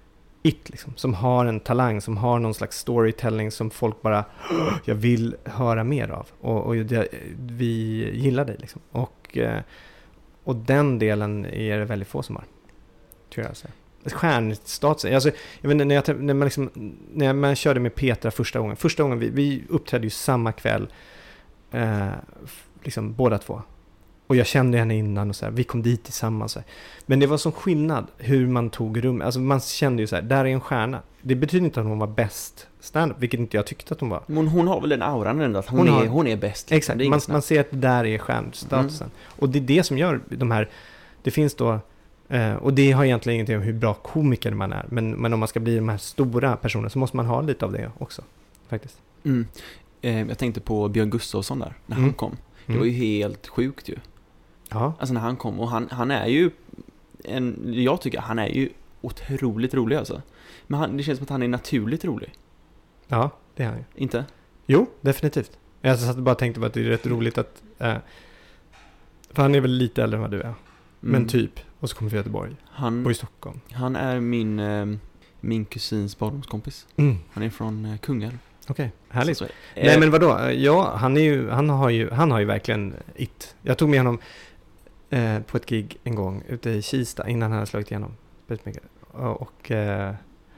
it liksom, som har en talang, som har någon slags storytelling som folk bara, jag vill höra mer av. Och, och det, vi gillar dig liksom. Och, och den delen är det väldigt få som har, tror jag. Så. Stjärnstatus. Alltså, jag vet inte, när, jag, när, man liksom, när man körde med Petra första gången, första gången vi, vi uppträdde ju samma kväll, eh, liksom båda två. Och jag kände henne innan och så här, vi kom dit tillsammans. Så här. Men det var sån skillnad hur man tog rum. Alltså man kände ju så här, där är en stjärna. Det betyder inte att hon var bäst stand-up, vilket inte jag tyckte att hon var. Men hon har väl den auran ändå, att hon, hon, är, har, hon är bäst. Exakt, är man, man ser att det där är stjärnstatusen. Mm. Och det är det som gör de här, det finns då, eh, och det har egentligen ingenting om hur bra komiker man är. Men, men om man ska bli de här stora personerna så måste man ha lite av det också, faktiskt. Mm. Eh, jag tänkte på Björn Gustafsson där, när mm. han kom. Det mm. var ju helt sjukt ju. Ja. Alltså när han kom, och han, han är ju en, jag tycker han är ju otroligt rolig alltså. Men han, det känns som att han är naturligt rolig. Ja, det är han ju. Inte? Jo, definitivt. Jag satt och bara tänkte på att det är rätt roligt att äh, för han är väl lite äldre än vad du är. Mm. Men typ, och så kommer vi till Göteborg. Han, och i Stockholm. Han är min, eh, min kusins barndomskompis. Mm. Han är från eh, Kungälv. Okej, okay, härligt. Så, så, Nej eh, men vadå? Ja, han är ju han har ju han har ju verkligen it. Jag tog med honom eh, på ett gig en gång ute i Kista innan han hade slagit igenom väldigt mycket. Och, och eh,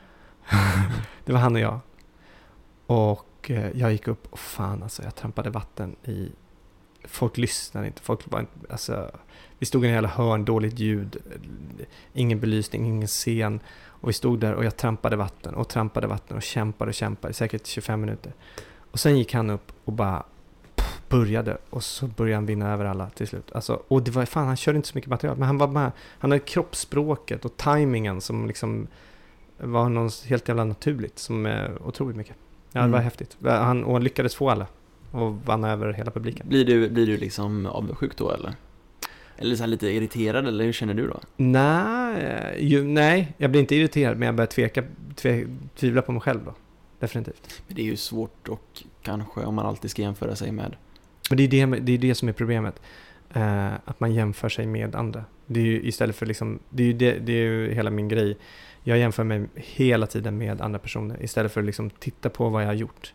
det var han och jag. Och eh, jag gick upp och fan alltså jag trampade vatten i, folk lyssnade inte, folk var inte, alltså vi stod i en hela hörn, dåligt ljud, ingen belysning, ingen scen. Och vi stod där och jag trampade vatten och trampade vatten och kämpade och kämpade säkert tjugofem minuter. Och sen gick han upp och bara pff, började och så började han vinna över alla till slut. Alltså, och det var fan, han körde inte så mycket material, men han var bara, han hade kroppsspråket och tajmingen som liksom var något helt jävla naturligt som är otroligt mycket. Ja, det var mm. häftigt. Han, och han lyckades få alla och vann över hela publiken. Blir du, blir du liksom avundsjuk då eller? Eller så här lite irriterad, eller hur känner du då? Nej, ju, nej, jag blir inte irriterad, men jag börjar tveka, tve, tvivla på mig själv då. Definitivt. Men det är ju svårt och kanske om man alltid ska jämföra sig med. Och det är det, det, är det som är problemet. Uh, att man jämför sig med andra. Det är ju istället för liksom, det är ju, det, det är ju hela min grej. Jag jämför mig hela tiden med andra personer. Istället för att liksom titta på vad jag har gjort,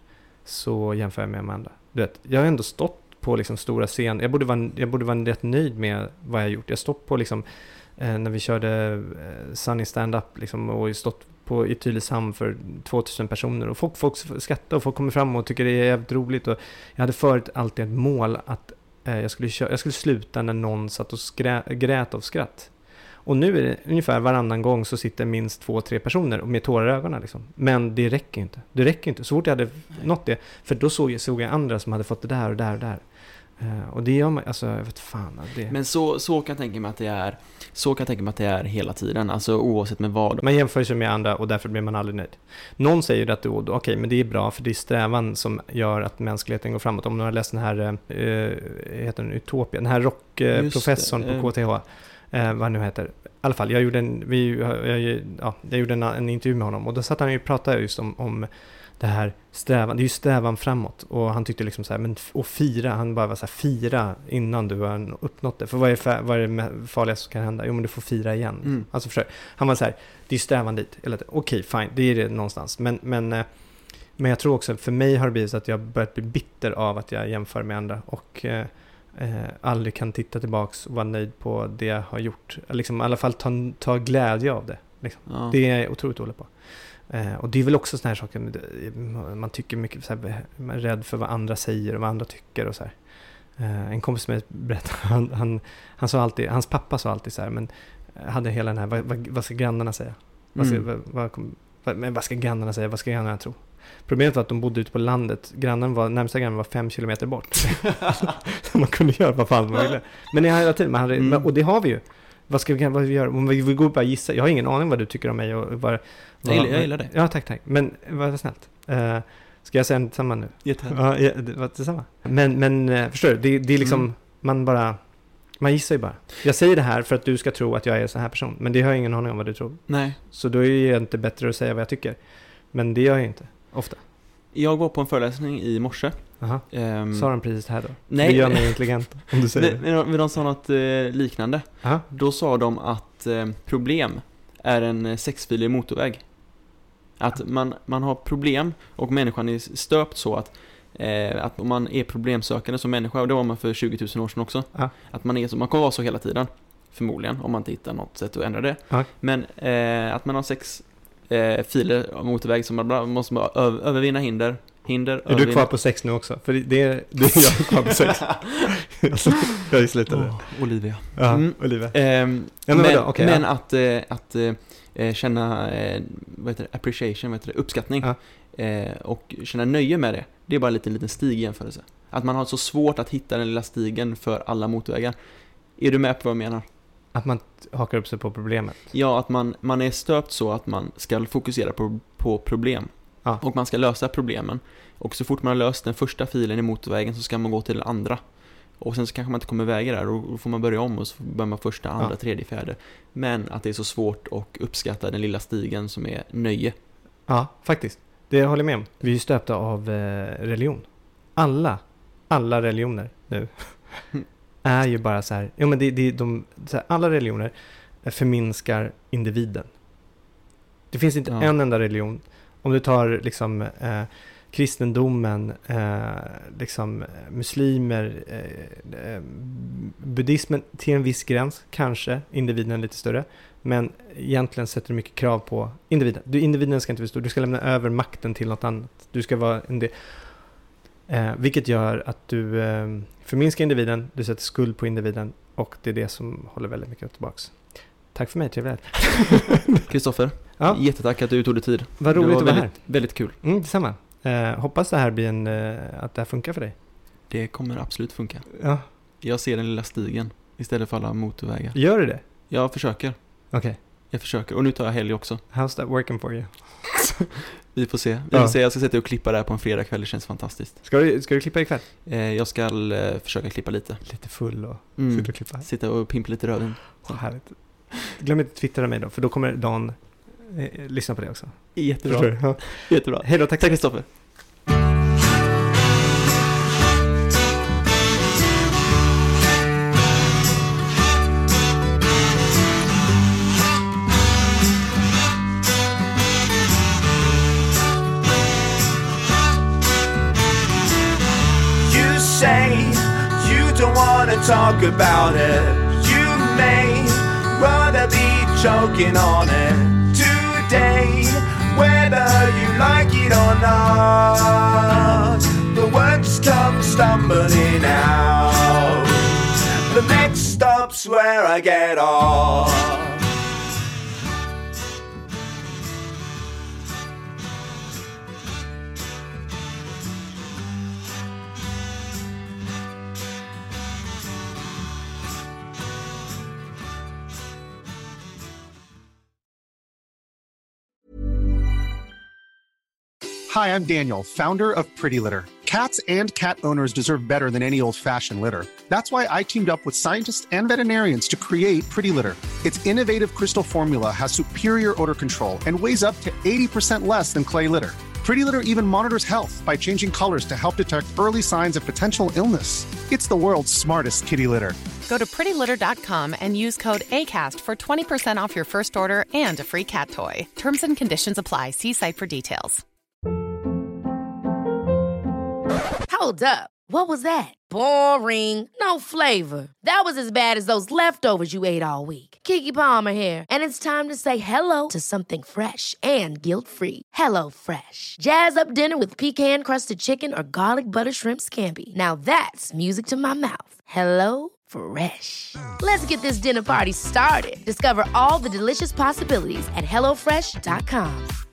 så jämför jag mig med andra. Du vet, jag har ändå stått på liksom stora scen. Jag borde vara jag borde vara rätt nöjd med vad jag har gjort. Jag stått på liksom eh, när vi körde eh, Sunny stand-up liksom, och stått på i Tylösand för tvåtusen personer och folk folk skrattar och folk kommer fram och tycker det är jävligt roligt, och jag hade förut alltid ett mål att eh, jag skulle köra, jag skulle sluta när någon satt och skrä, grät av skratt. Och nu är det ungefär varannan gång så sitter minst två, tre personer med tårar i ögonen liksom. Men det räcker inte. Det räcker inte. Så fort jag hade nått det, för då såg jag, såg jag andra som hade fått det där och där och där. Uh, och det gör man, alltså jag vet fan det. Men så, så kan jag tänka mig att det är så kan jag tänka mig att det är hela tiden, alltså oavsett med vad. Man jämför sig med andra och därför blir man aldrig nöjd. Någon säger att då, okej, okay, men det är bra för det är strävan som gör att mänskligheten går framåt. Om du har läst den här uh, heter den Utopia, den här rockprofessorn uh, på K T H, uh, vad nu heter. I alla fall, jag gjorde en vi jag, ja, jag gjorde en, en intervju med honom och då satt han ju och pratade just om om det här strävan, det är ju strävan framåt, och han tyckte liksom så här, men och fira, han bara var så här, fira innan du har uppnått det, för vad är, vad är det farligaste som kan hända? Jo, men du får fira igen. Mm. Alltså för han var så här, det är strävan dit, eller okej, okay, fine, det är det någonstans, men men men jag tror också, för mig har det blivit så att jag börjat bli bitter av att jag jämför med andra och eh, eh, aldrig kan titta tillbaks och vara nöjd på det jag har gjort, liksom i alla fall ta, ta glädje av det liksom. Ja. Det är jag otroligt dålig på. Eh, och det är väl också såna här saker, man tycker mycket så här, man är rädd för vad andra säger och vad andra tycker och så här. Eh, en kompis med berättade, han, han, han sa alltid, hans pappa sa alltid så här, men hade hela den här, vad, vad, vad ska grannarna säga? Vad ska, mm. vad, vad, vad, men vad ska grannarna säga? Vad ska grannarna tro? Problemet var att de bodde ute på landet. Grannen var, närmsta grannen var fem kilometer bort. Man kunde göra vad fan man ville. Men jag hade till, man hade, mm. och det har vi ju. Vad ska vi, vad vi göra? Om vi, vi går upp och gissa. Jag har ingen aning vad du tycker om mig. Och vad, vad, jag, gillar, jag gillar det. Ja, tack, tack. Men vad snällt. Uh, ska jag säga detsamma nu? Jättehärligt. Ja, det var detsamma. Men, men uh, förstår du? Det, det är liksom, mm. man bara, man gissar ju bara. Jag säger det här för att du ska tro att jag är en sån här person. Men det har jag ingen aning om vad du tror. Nej. Så då är det inte bättre att säga vad jag tycker. Men det gör jag inte, ofta. Jag var på en föreläsning i morse. Aha. Um, Sa de precis här då? Nej. Det gör mig intelligent om du säger det. Men de sa något eh, liknande. Aha. Då sa de att eh, problem är en sexfilig motorväg. Att man, man har problem och människan är stöpt så att eh, att om man är problemsökande som människa, och det var man för tjugo tusen år sedan också, ja. Att man är så, man kommer vara så hela tiden förmodligen, om man inte hittar något sätt att ändra det. Ja. Men eh, att man har sex eh, filer av motorväg som man måste bara öv- övervinna hinder. Hinder, är övervinna. Du kvar på sex nu också? För det är, det är jag kvar på sex. Jag slutade. Oh, Olivia. Ja, mm. Olivia. Eh, ja, men men okay, men ja. att, eh, att eh, känna eh, vad heter det? Appreciation, vad heter det? Uppskattning. Ja. Eh, och känna nöje med det. Det är bara en liten, liten stig i jämförelse. Att man har så svårt att hitta den lilla stigen för alla motorvägar. Är du med på vad jag menar? Att man hakar upp sig på problemet. Ja, att man, man är stöpt så att man ska fokusera på, på problem. Ja. Och man ska lösa problemen. Och så fort man har löst den första filen i motorvägen så ska man gå till den andra. Och sen så kanske man inte kommer iväg där och då får man börja om och så börjar man första, andra, ja. tredje, fjärde. Men att det är så svårt att uppskatta den lilla stigen som är nöje. Ja, faktiskt. Det håller jag med om. Vi är ju stöpta av eh, religion. Alla, alla religioner nu är ju bara så här. Ja, men det, det, de, så här, alla religioner förminskar individen. Det finns inte ja. en enda religion. Om du tar liksom eh, kristendomen, eh, liksom muslimer, eh, eh, buddhismen till en viss gräns, kanske individen lite större, men egentligen sätter du mycket krav på individen. Du, individen ska inte vara stor, du ska lämna över makten till något annat. Du ska vara en del. Eh, vilket gör att du eh, förminskar individen, du sätter skuld på individen och det är det som håller väldigt mycket tillbaks. Tack för mig, trevligt. Kristoffer, ja. Jättetack att du tog dig tid. Vad roligt att vara här. Väldigt kul. Mm, detsamma. Eh, hoppas det här blir en, eh, att det här funkar för dig. Det kommer absolut funka. Ja. Jag ser den lilla stigen istället för alla motorvägar. Gör du det? Jag försöker. Okej. Okay. Jag försöker. Och nu tar jag helg också. How's that working for you? Vi får se. Vi får ja. se. Jag ska sätta och klippa det här på en fredag kväll. Det känns fantastiskt. Ska du, ska du klippa ikväll? Eh, jag ska eh, försöka klippa lite. Lite full och mm. sitta och klippa. Sitta och pimpa lite röven. Oh, härligt. Glöm inte att twittra mig då, för då kommer Dan eh, lyssna på det också. Jättebra. Ja. Jättebra. Hej då, tack. Tack Kristoffer. You say you don't want to talk about it. You may rather be choking on it today, whether you like it or not. The words come stumbling out. The next stop's where I get off. Hi, I'm Daniel, founder of Pretty Litter. Cats and cat owners deserve better than any old-fashioned litter. That's why I teamed up with scientists and veterinarians to create Pretty Litter. Its innovative crystal formula has superior odor control and weighs up to eighty percent less than clay litter. Pretty Litter even monitors health by changing colors to help detect early signs of potential illness. It's the world's smartest kitty litter. Go to pretty litter dot com and use code ACAST for twenty percent off your first order and a free cat toy. Terms and conditions apply. See site for details. Hold up. What was that? Boring. No flavor. That was as bad as those leftovers you ate all week. Keke Palmer here, and it's time to say hello to something fresh and guilt-free. Hello Fresh. Jazz up dinner with pecan-crusted chicken or garlic butter shrimp scampi. Now that's music to my mouth. Hello Fresh. Let's get this dinner party started. Discover all the delicious possibilities at hello fresh dot com.